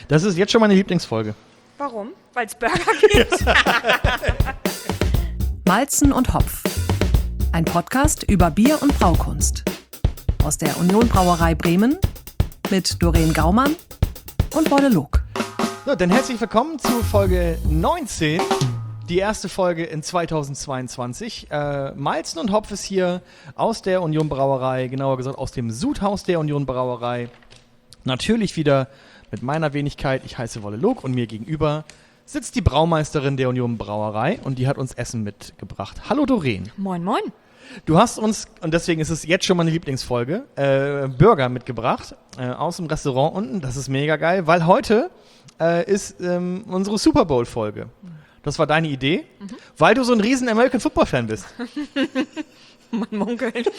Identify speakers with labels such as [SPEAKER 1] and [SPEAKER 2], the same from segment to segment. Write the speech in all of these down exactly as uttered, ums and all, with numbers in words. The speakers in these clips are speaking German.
[SPEAKER 1] Das ist jetzt schon meine Lieblingsfolge.
[SPEAKER 2] Warum? Weil es Burger gibt.
[SPEAKER 3] Malzen und Hopf. Ein Podcast über Bier und Braukunst. Aus der Union Brauerei Bremen mit Doreen Gaumann und Wolle Log.
[SPEAKER 1] So, dann herzlich willkommen zu Folge neunzehn. Die erste Folge in zweitausendzweiundzwanzig. Äh, Malzen und Hopf ist hier aus der Union Brauerei, genauer gesagt aus dem Sudhaus der Union Brauerei. Natürlich wieder mit meiner Wenigkeit. Ich heiße Wolle Log und mir gegenüber sitzt die Braumeisterin der Union Brauerei und die hat uns Essen mitgebracht. Hallo Doreen.
[SPEAKER 2] Moin, moin.
[SPEAKER 1] Du hast uns, und deswegen ist es jetzt schon meine Lieblingsfolge, äh, Burger mitgebracht äh, aus dem Restaurant unten. Das ist mega geil, weil heute äh, ist ähm, unsere Super Bowl-Folge. Das war deine Idee, mhm. weil du so ein riesen American Football-Fan bist.
[SPEAKER 2] Man munkelt.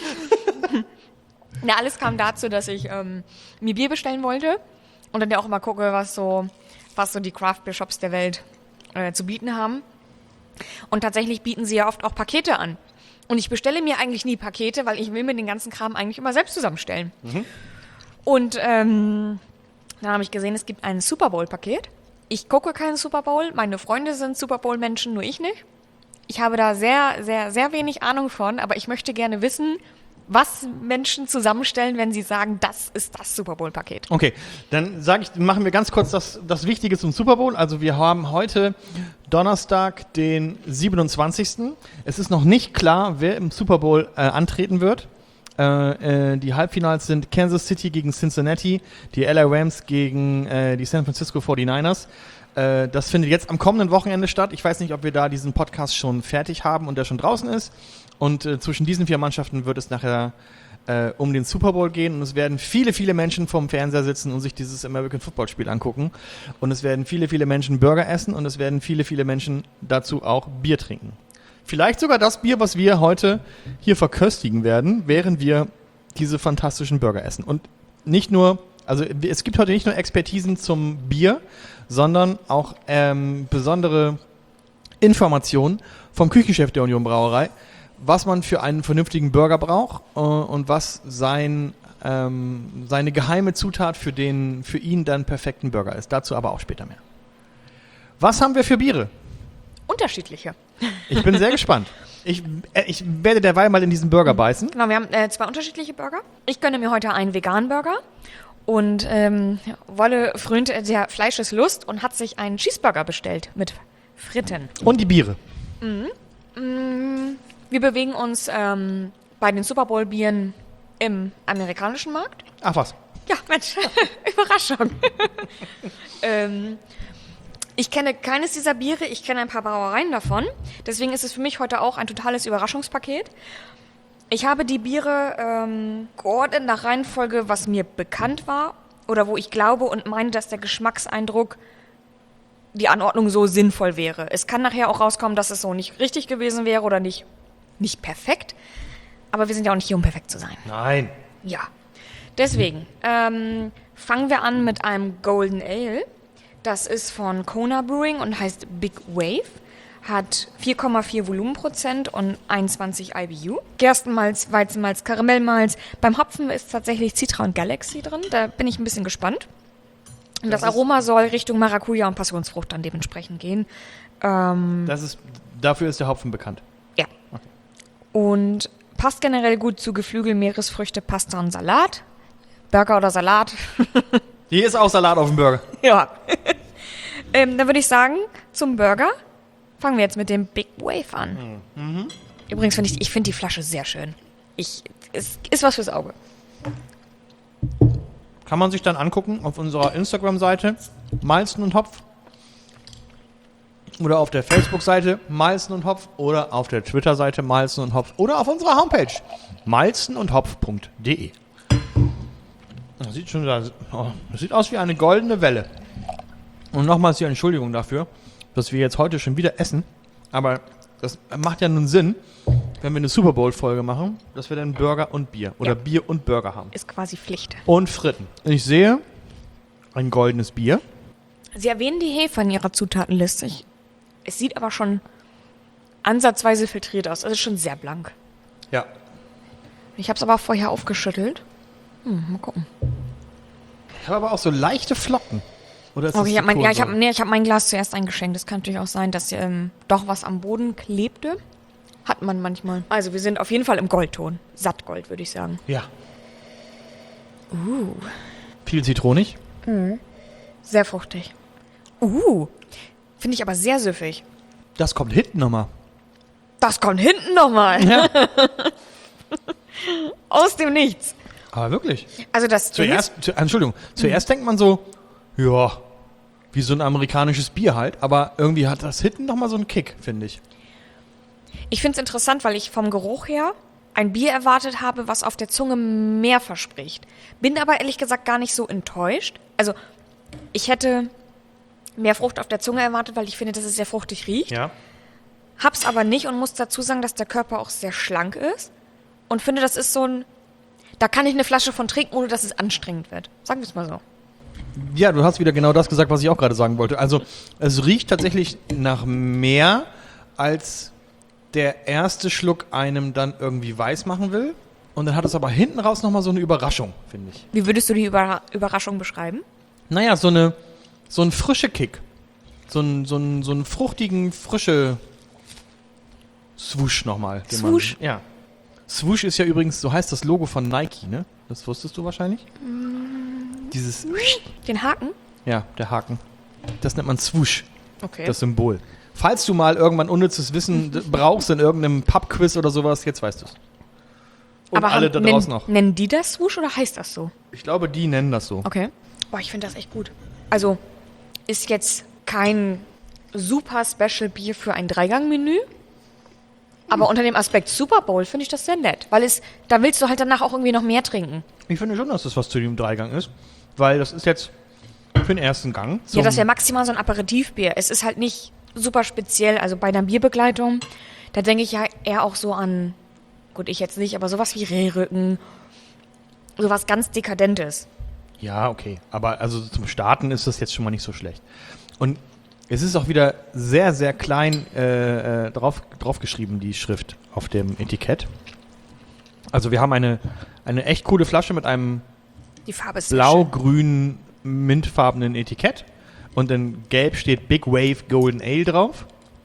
[SPEAKER 2] Na, alles kam dazu, dass ich ähm, mir Bier bestellen wollte und dann ja auch immer gucke, was so, was so die Craft-Beer-Shops der Welt äh, zu bieten haben. Und tatsächlich bieten sie ja oft auch Pakete an. Und ich bestelle mir eigentlich nie Pakete, weil ich will mir den ganzen Kram eigentlich immer selbst zusammenstellen. Mhm. Und ähm, dann habe ich gesehen, es gibt ein Super Bowl-Paket. Ich gucke keinen Super Bowl. Meine Freunde sind Super Bowl-Menschen, nur ich nicht. Ich habe da sehr, sehr, sehr wenig Ahnung von, aber ich möchte gerne wissen, was Menschen zusammenstellen, wenn sie sagen, das ist das Super Bowl-Paket.
[SPEAKER 1] Okay, dann sage ich, machen wir ganz kurz das, das Wichtige zum Super Bowl. Also wir haben heute Donnerstag, den siebenundzwanzigsten Es ist noch nicht klar, wer im Super Bowl äh, antreten wird. Äh, äh, die Halbfinals sind Kansas City gegen Cincinnati, die L A Rams gegen äh, die San Francisco forty-niners. Äh, das findet jetzt am kommenden Wochenende statt. Ich weiß nicht, ob wir da diesen Podcast schon fertig haben und der schon draußen ist. Und äh, zwischen diesen vier Mannschaften wird es nachher äh, um den Super Bowl gehen. Und es werden viele, viele Menschen vorm Fernseher sitzen und sich dieses American Football Spiel angucken. Und es werden viele, viele Menschen Burger essen und es werden viele, viele Menschen dazu auch Bier trinken. Vielleicht sogar das Bier, was wir heute hier verköstigen werden, während wir diese fantastischen Burger essen. Und nicht nur, also es gibt heute nicht nur Expertisen zum Bier, sondern auch ähm, besondere Informationen vom Küchenchef der Union Brauerei, was man für einen vernünftigen Burger braucht äh, und was sein, ähm, seine geheime Zutat für, den, für ihn dann perfekten Burger ist. Dazu aber auch später mehr. Was haben wir für Biere?
[SPEAKER 2] Unterschiedliche.
[SPEAKER 1] Ich bin sehr gespannt. Ich, äh, ich werde derweil mal in diesen Burger beißen.
[SPEAKER 2] Genau, wir haben äh, zwei unterschiedliche Burger. Ich gönne mir heute einen veganen Burger. Und ähm, Wolle frönt der Fleischeslust und hat sich einen Cheeseburger bestellt mit Fritten.
[SPEAKER 1] Und die Biere.
[SPEAKER 2] Mhm. Mhm. Wir bewegen uns ähm, bei den Super Bowl Bieren im amerikanischen Markt.
[SPEAKER 1] Ach was.
[SPEAKER 2] Ja, Mensch, Überraschung. ähm, ich kenne keines dieser Biere, ich kenne ein paar Brauereien davon. Deswegen ist es für mich heute auch ein totales Überraschungspaket. Ich habe die Biere ähm, geordnet nach Reihenfolge, was mir bekannt war oder wo ich glaube und meine, dass der Geschmackseindruck, die Anordnung so sinnvoll wäre. Es kann nachher auch rauskommen, dass es so nicht richtig gewesen wäre oder nicht, nicht perfekt. Aber wir sind ja auch nicht hier, um perfekt zu sein.
[SPEAKER 1] Nein.
[SPEAKER 2] Ja. Deswegen ähm, fangen wir an mit einem Golden Ale. Das ist von Kona Brewing und heißt Big Wave. Hat vier Komma vier Volumenprozent und einundzwanzig I B U. Gerstenmalz, Weizenmalz, Karamellmalz. Beim Hopfen ist tatsächlich Citra und Galaxy drin. Da bin ich ein bisschen gespannt. Und das, das Aroma soll Richtung Maracuja und Passionsfrucht dann dementsprechend gehen. Ähm,
[SPEAKER 1] das ist, dafür ist der Hopfen bekannt.
[SPEAKER 2] Ja. Okay. Und passt generell gut zu Geflügel, Meeresfrüchte, Pasta und Salat. Burger oder Salat.
[SPEAKER 1] Hier ist auch Salat auf dem Burger.
[SPEAKER 2] Ja. ähm, dann würde ich sagen, zum Burger fangen wir jetzt mit dem Big Wave an. Mhm. Übrigens finde ich, ich finde die Flasche sehr schön. Ich, es ist was fürs Auge.
[SPEAKER 1] Kann man sich dann angucken auf unserer Instagram-Seite Malzen und Hopf oder auf der Facebook-Seite Malzen und Hopf oder auf der Twitter-Seite Malzen und Hopf oder auf unserer Homepage malzen und hopf punkt de. Das sieht schon das, oh, das sieht aus wie eine goldene Welle. Und nochmals hier Entschuldigung dafür, dass wir jetzt heute schon wieder essen, aber das macht ja nun Sinn, wenn wir eine Super Bowl-Folge machen, dass wir dann Burger und Bier oder ja. Bier und Burger haben.
[SPEAKER 2] Ist quasi Pflicht.
[SPEAKER 1] Und Fritten. Ich sehe ein goldenes Bier.
[SPEAKER 2] Sie erwähnen die Hefe in Ihrer Zutatenliste. Ich, es sieht aber schon ansatzweise filtriert aus. Es ist schon sehr blank.
[SPEAKER 1] Ja.
[SPEAKER 2] Ich habe es aber vorher aufgeschüttelt. Hm, mal gucken.
[SPEAKER 1] Ich habe aber auch so leichte Flocken. Oder ist
[SPEAKER 2] Okay,
[SPEAKER 1] das
[SPEAKER 2] ich
[SPEAKER 1] die
[SPEAKER 2] habe mein, ja, ich hab,
[SPEAKER 1] Kohlensäure?
[SPEAKER 2] nee, ich hab mein Glas zuerst eingeschenkt. Das kann natürlich auch sein, dass ähm, doch was am Boden klebte. Hat man manchmal. Also wir sind auf jeden Fall im Goldton. Sattgold, würde ich sagen.
[SPEAKER 1] Ja.
[SPEAKER 2] Uh,
[SPEAKER 1] Viel zitronig.
[SPEAKER 2] sehr fruchtig. Uh, finde ich aber sehr süffig.
[SPEAKER 1] Das kommt hinten nochmal.
[SPEAKER 2] Das kommt hinten nochmal.
[SPEAKER 1] Ja.
[SPEAKER 2] Aus dem Nichts.
[SPEAKER 1] Aber wirklich.
[SPEAKER 2] Also das Ding
[SPEAKER 1] Zuerst, zu, Entschuldigung, zuerst denkt man so, ja, wie so ein amerikanisches Bier halt. Aber irgendwie hat das hinten nochmal so einen Kick, finde ich.
[SPEAKER 2] Ich finde es interessant, weil ich vom Geruch her ein Bier erwartet habe, was auf der Zunge mehr verspricht. Bin aber ehrlich gesagt gar nicht so enttäuscht. Also ich hätte mehr Frucht auf der Zunge erwartet, weil ich finde, dass es sehr fruchtig riecht.
[SPEAKER 1] Ja.
[SPEAKER 2] Hab's aber nicht und muss dazu sagen, dass der Körper auch sehr schlank ist. Und finde, das ist so ein... Da kann ich eine Flasche von trinken, ohne dass es anstrengend wird. Sagen wir es mal so.
[SPEAKER 1] Ja, du hast wieder genau das gesagt, was ich auch gerade sagen wollte. Also es riecht tatsächlich nach mehr, als der erste Schluck einem dann irgendwie weiß machen will. Und dann hat es aber hinten raus nochmal so eine Überraschung, finde ich.
[SPEAKER 2] Wie würdest du die Über- Überraschung beschreiben?
[SPEAKER 1] Naja, so eine so ein frische Kick. So einen so einen, so einen fruchtigen, frische Swoosh nochmal. den man-
[SPEAKER 2] Swoosh?
[SPEAKER 1] Ja. Swoosh ist ja übrigens, so heißt das Logo von Nike, ne? Das wusstest du wahrscheinlich? Dieses,
[SPEAKER 2] Den Haken?
[SPEAKER 1] ja, der Haken. Das nennt man Swoosh,
[SPEAKER 2] Okay.
[SPEAKER 1] das Symbol. Falls du mal irgendwann unnützes Wissen d- brauchst in irgendeinem Pub-Quiz oder sowas, jetzt weißt du es. Und
[SPEAKER 2] aber
[SPEAKER 1] alle
[SPEAKER 2] haben-
[SPEAKER 1] da
[SPEAKER 2] nennen,
[SPEAKER 1] draußen auch.
[SPEAKER 2] Nennen die das Swoosh oder heißt das so?
[SPEAKER 1] Ich glaube, die nennen das so.
[SPEAKER 2] Okay. Boah, ich finde das echt gut. Also, ist jetzt kein super Special Bier für ein Dreigang-Menü. Aber unter dem Aspekt Super Bowl finde ich das sehr nett. Weil es, da willst du halt danach auch irgendwie noch mehr trinken.
[SPEAKER 1] Ich finde schon, dass das was zu dem Dreigang ist, weil das ist jetzt für den ersten Gang.
[SPEAKER 2] Ja, das
[SPEAKER 1] zum-
[SPEAKER 2] wäre maximal so ein Aperitivbier. Es ist halt nicht super speziell. Also bei einer Bierbegleitung, da denke ich ja eher auch so an, gut, ich jetzt nicht, aber sowas wie Rehrücken. Sowas ganz Dekadentes.
[SPEAKER 1] Ja, okay. Aber also zum Starten ist das jetzt schon mal nicht so schlecht. Und es ist auch wieder sehr, sehr klein äh, äh, drauf, drauf geschrieben, die Schrift auf dem Etikett. Also wir haben eine, eine echt coole Flasche mit einem
[SPEAKER 2] Die Farbe ist sehr schön.
[SPEAKER 1] blau-grünen, mintfarbenen Etikett. Und in gelb steht Big Wave Golden Ale drauf.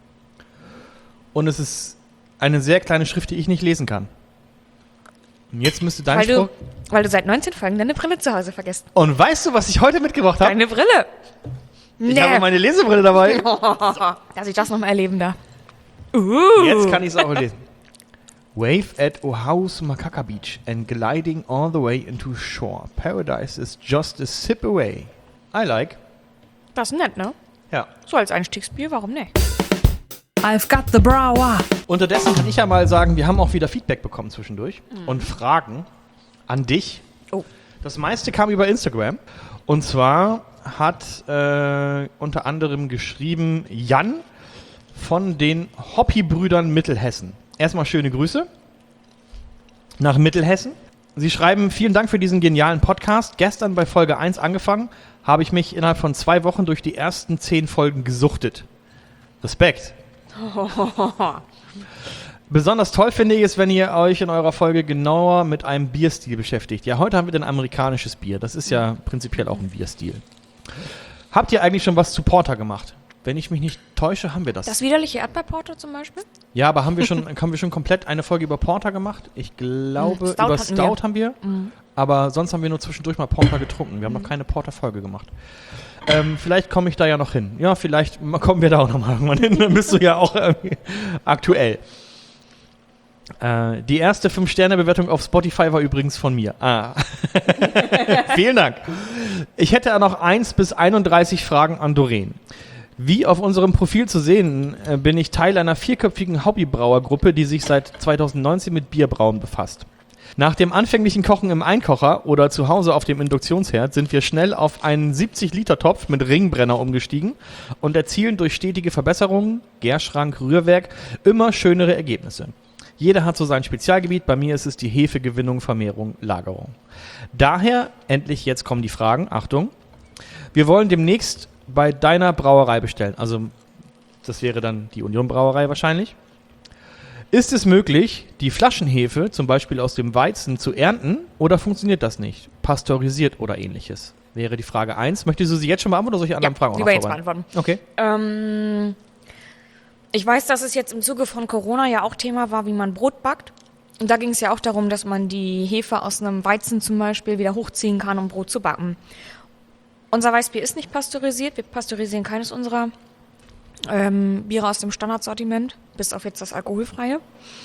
[SPEAKER 1] Und es ist eine sehr kleine Schrift, die ich nicht lesen kann. Und jetzt müsste dein
[SPEAKER 2] Weil
[SPEAKER 1] Spruch...
[SPEAKER 2] du, weil du seit neunzehn Folgen deine Brille zu Hause vergisst.
[SPEAKER 1] Und weißt du, was ich heute mitgebracht habe?
[SPEAKER 2] Deine Brille.
[SPEAKER 1] Ich habe meine Lesebrille dabei.
[SPEAKER 2] Dass ich das noch mal erleben darf.
[SPEAKER 1] Jetzt kann ich es auch lesen. Wave at Oahu's Makaka Beach and gliding all the way into shore. Paradise is just a sip away. I like.
[SPEAKER 2] Das ist nett, ne?
[SPEAKER 1] Ja.
[SPEAKER 2] So als Einstiegsbier, warum nicht?
[SPEAKER 3] I've got the brower.
[SPEAKER 1] Unterdessen kann ich ja mal sagen, wir haben auch wieder Feedback bekommen zwischendurch und Fragen an dich.
[SPEAKER 2] Oh.
[SPEAKER 1] Das meiste kam über Instagram. Und zwar hat äh, unter anderem geschrieben Jan von den Hoppy-Brüdern Mittelhessen. Erstmal schöne Grüße nach Mittelhessen. Sie schreiben, vielen Dank für diesen genialen Podcast. Gestern bei Folge eins angefangen, habe ich mich innerhalb von zwei Wochen durch die ersten zehn Folgen gesuchtet. Respekt. Besonders toll finde ich es, wenn ihr euch in eurer Folge genauer mit einem Bierstil beschäftigt. Ja, heute haben wir ein amerikanisches Bier. Das ist ja prinzipiell auch ein Bierstil. Habt ihr eigentlich schon was zu Porter gemacht? Wenn ich mich nicht täusche, haben wir das.
[SPEAKER 2] Das widerliche Erdbeerporter zum Beispiel?
[SPEAKER 1] Ja, aber haben wir schon, haben wir schon komplett eine Folge über Porter gemacht? Ich glaube,
[SPEAKER 2] Mm, Stout
[SPEAKER 1] über
[SPEAKER 2] hatten
[SPEAKER 1] Stout
[SPEAKER 2] wir.
[SPEAKER 1] haben wir. Aber sonst haben wir nur zwischendurch mal Porter getrunken. Wir haben noch keine Porter-Folge gemacht. Ähm, vielleicht komme ich da ja noch hin. Ja, vielleicht ma- kommen wir da auch noch mal irgendwann hin. Dann bist du ja auch irgendwie aktuell. Äh, die erste fünf Sterne Bewertung auf Spotify war übrigens von mir. Ah. Vielen Dank. Ich hätte noch eins bis einunddreißig Fragen an Doreen. Wie auf unserem Profil zu sehen, äh, bin ich Teil einer vierköpfigen Hobbybrauergruppe, die sich seit zweitausendneunzehn mit Bierbrauen befasst. Nach dem anfänglichen Kochen im Einkocher oder zu Hause auf dem Induktionsherd sind wir schnell auf einen siebzig-Liter-Topf mit Ringbrenner umgestiegen und erzielen durch stetige Verbesserungen, Gärschrank, Rührwerk, immer schönere Ergebnisse. Jeder hat so sein Spezialgebiet, bei mir ist es die Hefegewinnung, Vermehrung, Lagerung. Daher, endlich jetzt kommen die Fragen, Achtung, wir wollen demnächst bei deiner Brauerei bestellen, also das wäre dann die Union Brauerei wahrscheinlich. Ist es möglich, die Flaschenhefe zum Beispiel aus dem Weizen zu ernten oder funktioniert das nicht? Pasteurisiert oder ähnliches? wäre die Frage eins. Möchtest du sie jetzt schon beantworten oder solche anderen
[SPEAKER 2] Ja,
[SPEAKER 1] Fragen auch
[SPEAKER 2] lieber
[SPEAKER 1] noch
[SPEAKER 2] jetzt
[SPEAKER 1] vorbereiten?
[SPEAKER 2] beantworten.
[SPEAKER 1] Okay.
[SPEAKER 2] Ähm, ich weiß, dass es jetzt im Zuge von Corona ja auch Thema war, wie man Brot backt. Und da ging es ja auch darum, dass man die Hefe aus einem Weizen zum Beispiel wieder hochziehen kann, um Brot zu backen. Unser Weißbier ist nicht pasteurisiert. Wir pasteurisieren keines unserer ähm, Biere aus dem Standardsortiment, bis auf jetzt das alkoholfreie.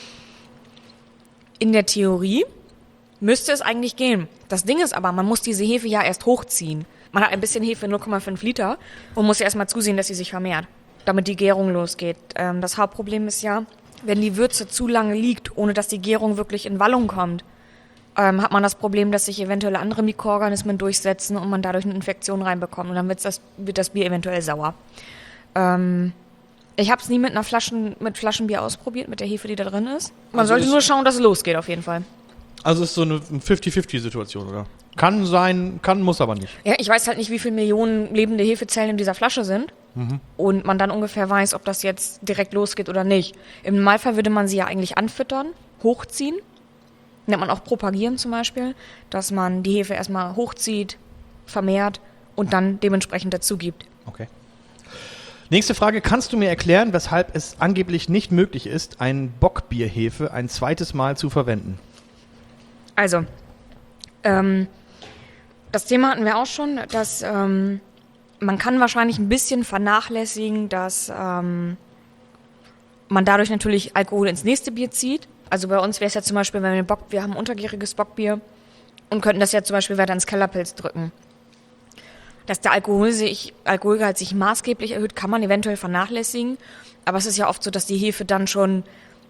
[SPEAKER 2] In der Theorie müsste es eigentlich gehen. Das Ding ist aber, man muss diese Hefe ja erst hochziehen. Man hat ein bisschen Hefe, null Komma fünf Liter, und muss ja erstmal zusehen, dass sie sich vermehrt, damit die Gärung losgeht. Ähm, das Hauptproblem ist ja, wenn die Würze zu lange liegt, ohne dass die Gärung wirklich in Wallung kommt, ähm, hat man das Problem, dass sich eventuell andere Mikroorganismen durchsetzen und man dadurch eine Infektion reinbekommt. Und dann wird's das, wird das Bier eventuell sauer. Ähm, ich habe es nie mit einer Flaschen, mit Flaschenbier ausprobiert, mit der Hefe, die da drin ist. Man
[SPEAKER 1] Also
[SPEAKER 2] sollte
[SPEAKER 1] ist-
[SPEAKER 2] nur schauen, dass es losgeht, auf jeden Fall.
[SPEAKER 1] Also ist so eine fünfzig fünfzig Situation, oder? Kann sein, kann, muss aber nicht.
[SPEAKER 2] Ja, ich weiß halt nicht, wie viele Millionen lebende Hefezellen in dieser Flasche sind. Und man dann ungefähr weiß, ob das jetzt direkt losgeht oder nicht. Im Normalfall würde man sie ja eigentlich anfüttern, hochziehen. Nennt man auch propagieren zum Beispiel, dass man die Hefe erstmal hochzieht, vermehrt und dann dementsprechend dazu gibt.
[SPEAKER 1] Okay. Nächste Frage. Kannst du mir erklären, weshalb es angeblich nicht möglich ist, ein Bockbierhefe ein zweites Mal zu verwenden?
[SPEAKER 2] Also, ähm, das Thema hatten wir auch schon, dass ähm, man kann wahrscheinlich ein bisschen vernachlässigen, dass ähm, man dadurch natürlich Alkohol ins nächste Bier zieht. Also bei uns wäre es ja zum Beispiel, wenn wir Bock, wir haben ein untergäriges Bockbier und könnten das ja zum Beispiel weiter ins Kellerpilz drücken. Dass der Alkohol sich, Alkoholgehalt sich maßgeblich erhöht, kann man eventuell vernachlässigen. Aber es ist ja oft so, dass die Hefe dann schon,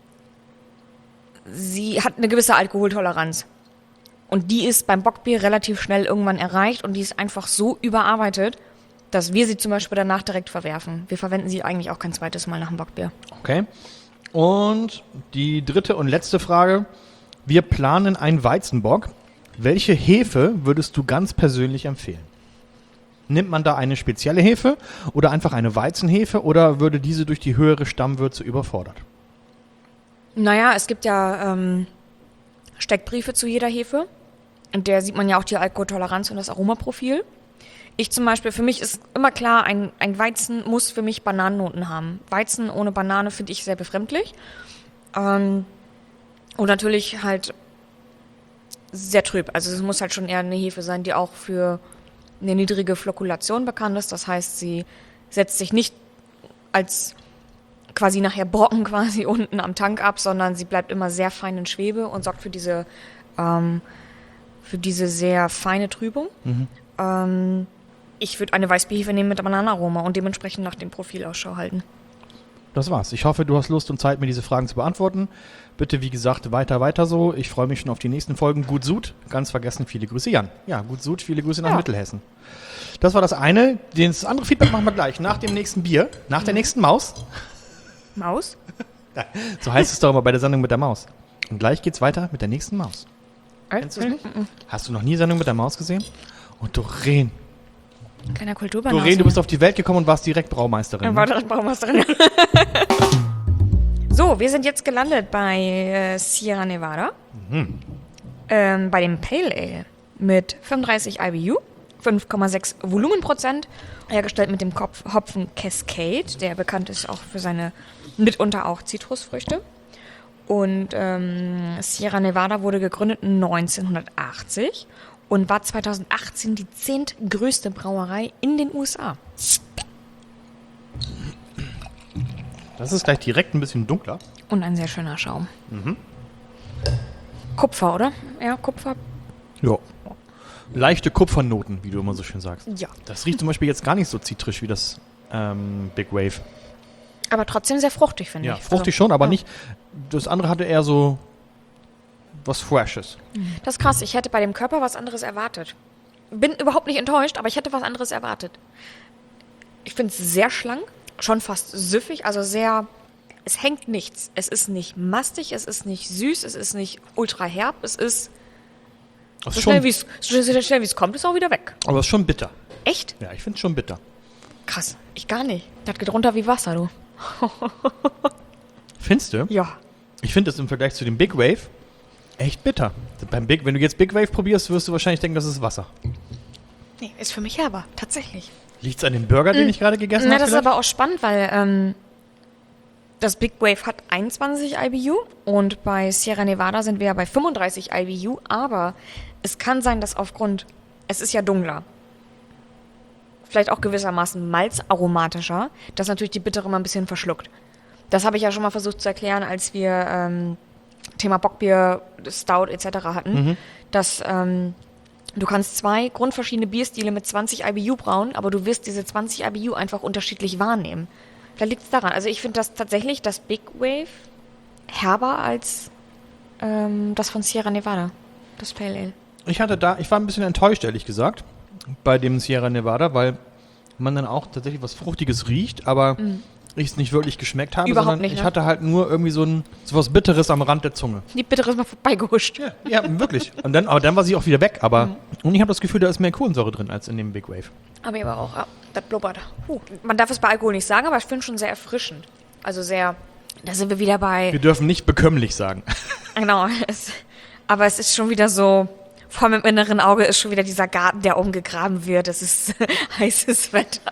[SPEAKER 2] sie hat eine gewisse Alkoholtoleranz. Und die ist beim Bockbier relativ schnell irgendwann erreicht und die ist einfach so überarbeitet, dass wir sie zum Beispiel danach direkt verwerfen. Wir verwenden sie eigentlich auch kein zweites Mal nach dem Bockbier.
[SPEAKER 1] Okay. Und die dritte und letzte Frage. Wir planen einen Weizenbock. Welche Hefe würdest du ganz persönlich empfehlen? Nimmt man da eine spezielle Hefe oder einfach eine Weizenhefe oder würde diese durch die höhere Stammwürze überfordert?
[SPEAKER 2] Naja, es gibt ja ähm, Steckbriefe zu jeder Hefe. Und der sieht man ja auch die Alkoholtoleranz und das Aromaprofil. Ich zum Beispiel, für mich ist immer klar, ein, ein Weizen muss für mich Bananennoten haben. Weizen ohne Banane finde ich sehr befremdlich. Ähm, und natürlich halt sehr trüb. Also es muss halt schon eher eine Hefe sein, die auch für eine niedrige Flokkulation bekannt ist. Das heißt, sie setzt sich nicht als quasi nachher Brocken quasi unten am Tank ab, sondern sie bleibt immer sehr fein in Schwebe und sorgt für diese, ähm, für diese sehr feine Trübung.
[SPEAKER 1] Mhm.
[SPEAKER 2] Ähm, ich würde eine Weißbierhefe nehmen mit Bananenaroma und dementsprechend nach dem Profil Ausschau halten.
[SPEAKER 1] Das war's. Ich hoffe, du hast Lust und Zeit, mir diese Fragen zu beantworten. Bitte, wie gesagt, weiter, weiter so. Ich freue mich schon auf die nächsten Folgen. Gut Sud. Ganz vergessen, viele Grüße, Jan. Ja, Gut Sud, viele Grüße nach
[SPEAKER 2] Ja.
[SPEAKER 1] Mittelhessen. Das war das eine. Das andere Feedback machen wir gleich. Nach dem nächsten Bier, nach der nächsten Maus.
[SPEAKER 2] Maus?
[SPEAKER 1] So heißt es doch immer bei der Sendung mit der Maus. Und gleich geht's weiter mit der nächsten Maus. Kennst du es nicht? Hast du noch nie Sendung mit der Maus gesehen? Und Doreen.
[SPEAKER 2] Kleiner Kulturbanause.
[SPEAKER 1] Doreen, du bist auf die Welt gekommen und warst direkt Braumeisterin.
[SPEAKER 2] Dann
[SPEAKER 1] Ne?
[SPEAKER 2] war direkt Baumeisterin. So, wir sind jetzt gelandet bei äh, Sierra Nevada. Ähm, bei dem Pale Ale mit fünfunddreißig I B U, fünf Komma sechs Volumenprozent, hergestellt mit dem Kopf Hopfen Cascade, der bekannt ist auch für seine mitunter auch Zitrusfrüchte. Und ähm, Sierra Nevada wurde gegründet neunzehnhundertachtzig und war zweitausendachtzehn die zehntgrößte Brauerei in den U S A.
[SPEAKER 1] Das ist gleich direkt ein bisschen dunkler.
[SPEAKER 2] Und ein sehr schöner Schaum. Kupfer, oder? Ja, Kupfer.
[SPEAKER 1] Ja. Leichte Kupfernoten, wie du immer so schön sagst.
[SPEAKER 2] Ja.
[SPEAKER 1] Das riecht zum Beispiel jetzt gar nicht so zitrisch wie das ähm, Big Wave.
[SPEAKER 2] Aber trotzdem sehr fruchtig, finde
[SPEAKER 1] Ja,
[SPEAKER 2] ich.
[SPEAKER 1] fruchtig
[SPEAKER 2] Also,
[SPEAKER 1] schon, aber
[SPEAKER 2] ja.
[SPEAKER 1] nicht. Das andere hatte eher so was Freshes.
[SPEAKER 2] Das ist krass. Ich hätte bei dem Körper was anderes erwartet. Bin überhaupt nicht enttäuscht, aber ich hätte was anderes erwartet. Ich finde es sehr schlank, schon fast süffig, also sehr. Es hängt nichts. Es ist nicht mastig, es ist nicht süß, es ist nicht ultra herb, es ist
[SPEAKER 1] Das
[SPEAKER 2] so
[SPEAKER 1] ist
[SPEAKER 2] schnell,
[SPEAKER 1] schon,
[SPEAKER 2] wie es so schnell, schnell wie es kommt, ist auch wieder weg.
[SPEAKER 1] aber es ist schon bitter.
[SPEAKER 2] Echt?
[SPEAKER 1] Ja, ich finde es schon bitter.
[SPEAKER 2] Krass. Ich gar nicht. Das geht runter wie Wasser, du.
[SPEAKER 1] Findest du?
[SPEAKER 2] Ja.
[SPEAKER 1] Ich finde es im Vergleich zu dem Big Wave echt bitter. Beim Big, wenn du jetzt Big Wave probierst, wirst du wahrscheinlich denken, das ist Wasser.
[SPEAKER 2] Nee, ist für mich herber, tatsächlich.
[SPEAKER 1] Liegt es an dem Burger, den ich gerade gegessen
[SPEAKER 2] Na,
[SPEAKER 1] habe?
[SPEAKER 2] das ist aber auch spannend, weil ähm, das Big Wave hat einundzwanzig I B U und bei Sierra Nevada sind wir ja bei fünfunddreißig I B U, aber es kann sein, dass aufgrund, es ist ja dunkler, vielleicht auch gewissermaßen malzaromatischer, dass natürlich die Bittere mal ein bisschen verschluckt. Das habe ich ja schon mal versucht zu erklären, als wir ähm, Thema Bockbier, Stout et cetera hatten, mhm. dass ähm, du kannst zwei grundverschiedene Bierstile mit zwanzig I B U brauen, aber du wirst diese zwanzig I B U einfach unterschiedlich wahrnehmen. Da liegt es daran. Also ich finde das tatsächlich, das Big Wave, herber als ähm, das von Sierra Nevada, das Pale Ale.
[SPEAKER 1] Ich hatte da, ich war ein bisschen enttäuscht, ehrlich gesagt, bei dem Sierra Nevada, weil man dann auch tatsächlich was Fruchtiges riecht, aber mm. ich es nicht wirklich geschmeckt habe,
[SPEAKER 2] Überhaupt
[SPEAKER 1] sondern
[SPEAKER 2] nicht, ne?
[SPEAKER 1] ich hatte halt nur irgendwie so ein so was Bitteres am Rand der Zunge.
[SPEAKER 2] Die Bittere ist mal vorbeigehuscht.
[SPEAKER 1] Ja, ja, wirklich. Und dann, aber dann war sie auch wieder weg, aber mm. und ich habe das Gefühl, da ist mehr Kohlensäure drin als in dem Big Wave.
[SPEAKER 2] Aber aber auch, ja, das blubbert. Huh. Man darf es bei Alkohol nicht sagen, aber ich finde es schon sehr erfrischend. Also sehr, da sind wir wieder bei...
[SPEAKER 1] Wir dürfen nicht bekömmlich sagen.
[SPEAKER 2] Genau, es, aber es ist schon wieder so, vor meinem inneren Auge ist schon wieder dieser Garten, der umgegraben wird. Es ist heißes Wetter.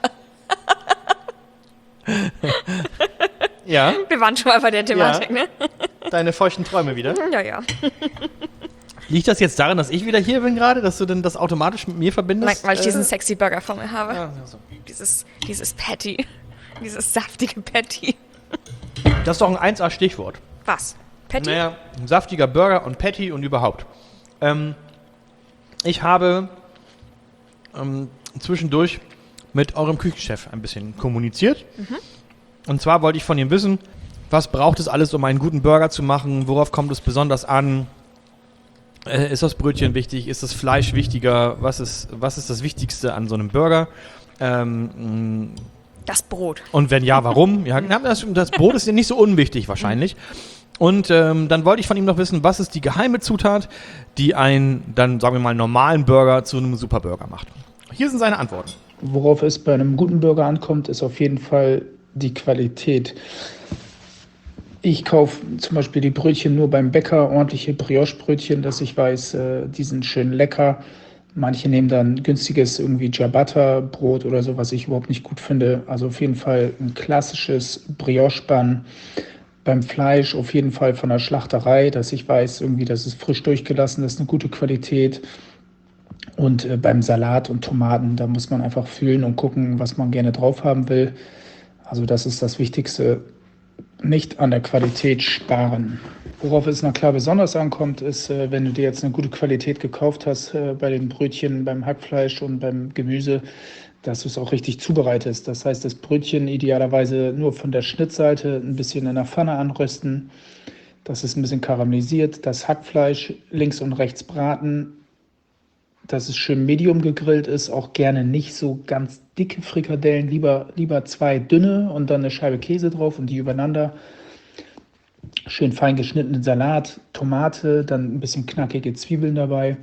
[SPEAKER 1] Ja.
[SPEAKER 2] Wir waren schon mal bei der Thematik,
[SPEAKER 1] ja.
[SPEAKER 2] ne?
[SPEAKER 1] Deine feuchten Träume wieder.
[SPEAKER 2] Ja, ja.
[SPEAKER 1] Liegt das jetzt daran, dass ich wieder hier bin gerade, dass du denn das automatisch mit mir verbindest?
[SPEAKER 2] Nein, weil ich diesen
[SPEAKER 1] äh,
[SPEAKER 2] sexy Burger vor mir habe.
[SPEAKER 1] Ja, so.
[SPEAKER 2] Dieses, dieses Patty. Dieses saftige Patty.
[SPEAKER 1] Das ist doch ein eins A Stichwort.
[SPEAKER 2] Was? Patty?
[SPEAKER 1] Naja, ein saftiger Burger und Patty und überhaupt. Ähm, ich habe ähm, zwischendurch mit eurem Küchenchef ein bisschen kommuniziert. Mhm. Und zwar wollte ich von ihm wissen, was braucht es alles, um einen guten Burger zu machen? Worauf kommt es besonders an? Äh, ist das Brötchen wichtig? Ist das Fleisch wichtiger? Was ist, was ist das Wichtigste an so einem Burger? Ähm,
[SPEAKER 2] das Brot.
[SPEAKER 1] Und wenn ja, warum? Ja, das, das Brot ist ja nicht so unwichtig wahrscheinlich. Und ähm, dann wollte ich von ihm noch wissen, was ist die geheime Zutat, die einen, dann sagen wir mal, normalen Burger zu einem Superburger macht. Hier sind seine Antworten.
[SPEAKER 4] Worauf es bei einem guten Burger ankommt, ist auf jeden Fall die Qualität. Ich kaufe zum Beispiel die Brötchen nur beim Bäcker, ordentliche Brioche-Brötchen, dass ich weiß, äh, die sind schön lecker. Manche nehmen dann günstiges irgendwie Ciabatta-Brot oder so, was ich überhaupt nicht gut finde. Also auf jeden Fall ein klassisches Brioche-Bun. Beim Fleisch auf jeden Fall von der Schlachterei, dass ich weiß, irgendwie, das ist frisch durchgelassen, das ist eine gute Qualität. Und äh, beim Salat und Tomaten, da muss man einfach fühlen und gucken, was man gerne drauf haben will. Also das ist das Wichtigste, nicht an der Qualität sparen. Worauf es na klar besonders ankommt, ist, äh, wenn du dir jetzt eine gute Qualität gekauft hast äh, bei den Brötchen, beim Hackfleisch und beim Gemüse, dass du es auch richtig zubereitest. Das heißt, das Brötchen idealerweise nur von der Schnittseite ein bisschen in der Pfanne anrösten, dass es ein bisschen karamellisiert, das Hackfleisch links und rechts braten, dass es schön medium gegrillt ist, auch gerne nicht so ganz dicke Frikadellen, lieber, lieber zwei dünne und dann eine Scheibe Käse drauf und die übereinander. Schön fein geschnittenen Salat, Tomate, dann ein bisschen knackige Zwiebeln dabei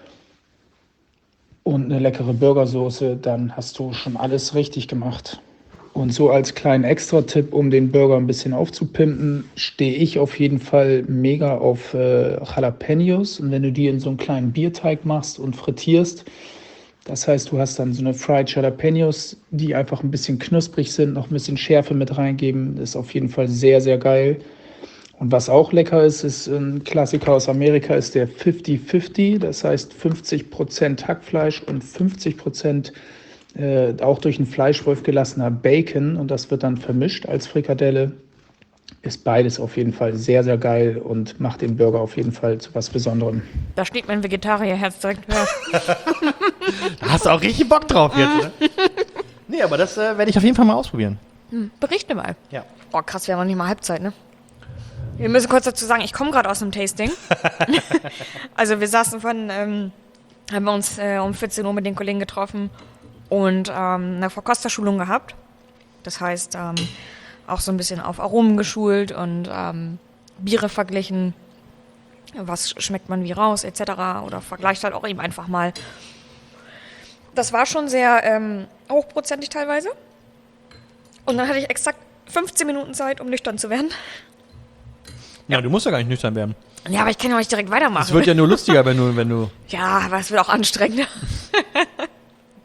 [SPEAKER 4] und eine leckere Burgersoße, dann hast du schon alles richtig gemacht. Und so als kleinen Extra-Tipp, um den Burger ein bisschen aufzupimpen, stehe ich auf jeden Fall mega auf äh, Jalapenos. Und wenn du die in so einen kleinen Bierteig machst und frittierst, das heißt, du hast dann so eine Fried Jalapenos, die einfach ein bisschen knusprig sind, noch ein bisschen Schärfe mit reingeben. Das ist auf jeden Fall sehr, sehr geil. Und was auch lecker ist, ist ein Klassiker aus Amerika, ist der fifty fifty. Das heißt fünfzig Prozent Hackfleisch und fünfzig Prozent Äh, auch durch einen Fleischwolf gelassener Bacon und das wird dann vermischt als Frikadelle. Ist beides auf jeden Fall sehr, sehr geil und macht den Burger auf jeden Fall zu was Besonderem.
[SPEAKER 2] Da steht mein Vegetarierherz direkt höher.
[SPEAKER 1] Da hast du auch richtig Bock drauf jetzt, ne? Nee, aber das äh, werde ich auf jeden Fall mal ausprobieren.
[SPEAKER 2] Hm, berichte mal.
[SPEAKER 1] Ja.
[SPEAKER 2] Oh, krass, wir haben noch nicht mal Halbzeit, ne? Wir müssen kurz dazu sagen, ich komme gerade aus dem Tasting. Also wir saßen von, ähm, haben wir uns äh, um vierzehn Uhr mit den Kollegen getroffen und ähm, eine Verkosterschulung gehabt. Das heißt, ähm, auch so ein bisschen auf Aromen geschult und ähm, Biere verglichen. Was schmeckt man wie raus, et cetera. Oder vergleicht halt auch eben einfach mal. Das war schon sehr ähm, hochprozentig teilweise. Und dann hatte ich exakt fünfzehn Minuten Zeit, um nüchtern zu werden.
[SPEAKER 1] Ja, du musst ja gar nicht nüchtern werden.
[SPEAKER 2] Ja, aber ich kann ja auch nicht direkt weitermachen.
[SPEAKER 1] Es wird ja nur lustiger, wenn du, wenn du...
[SPEAKER 2] Ja, aber es wird auch anstrengender.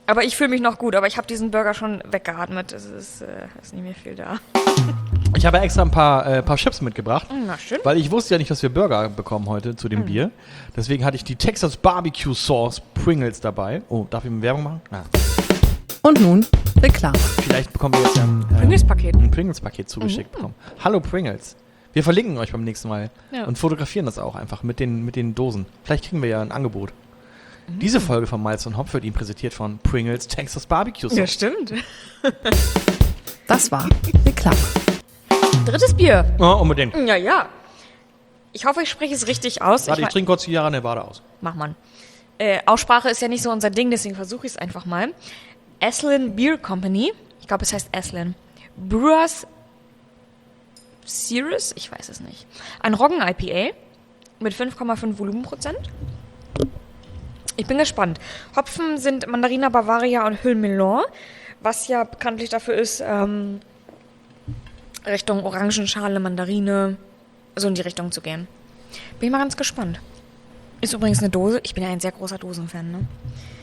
[SPEAKER 2] Aber ich fühle mich noch gut, aber ich habe diesen Burger schon weggeatmet. Es ist, äh, ist nicht mehr viel da.
[SPEAKER 1] Ich habe extra ein paar, äh, paar Chips mitgebracht,
[SPEAKER 2] Na schön.
[SPEAKER 1] weil ich wusste ja nicht, dass wir Burger bekommen heute zu dem Bier. Deswegen hatte ich die Texas Barbecue Sauce Pringles dabei. Oh, darf ich mir Werbung machen? Ja.
[SPEAKER 3] Und nun Reklame.
[SPEAKER 1] Vielleicht bekommen wir jetzt ein, ähm,
[SPEAKER 2] Pringles-Paket.
[SPEAKER 1] ein Pringles-Paket zugeschickt bekommen. Hallo Pringles. Wir verlinken euch beim nächsten Mal
[SPEAKER 2] Ja.
[SPEAKER 1] und fotografieren das auch einfach mit den, mit den Dosen. Vielleicht kriegen wir ja ein Angebot. Diese Folge von Malz und Hopf wird Ihnen präsentiert von Pringles Texas Barbecue Sauce.
[SPEAKER 2] Ja, stimmt.
[SPEAKER 3] Das war Reklame.
[SPEAKER 2] Drittes Bier.
[SPEAKER 1] Oh, unbedingt.
[SPEAKER 2] Ja, ja. Ich hoffe, ich spreche es richtig aus.
[SPEAKER 1] Warte, ich
[SPEAKER 2] Ich
[SPEAKER 1] trinke kurz die Sierra Nevada aus.
[SPEAKER 2] Mach man. Äh, Aussprache ist ja nicht so unser Ding, deswegen versuche ich es einfach mal. Aslan Beer Company. Ich glaube, es heißt Aslan. Brewers Series? Ich weiß es nicht. Ein Roggen-I P A mit fünf Komma fünf Volumenprozent. Ich bin gespannt. Hopfen sind Mandarina Bavaria und Hüllmelon, was ja bekanntlich dafür ist, ähm, Richtung Orangenschale, Mandarine, so in die Richtung zu gehen. Bin ich mal ganz gespannt. Ist übrigens eine Dose. Ich bin ja ein sehr großer Dosenfan, ne?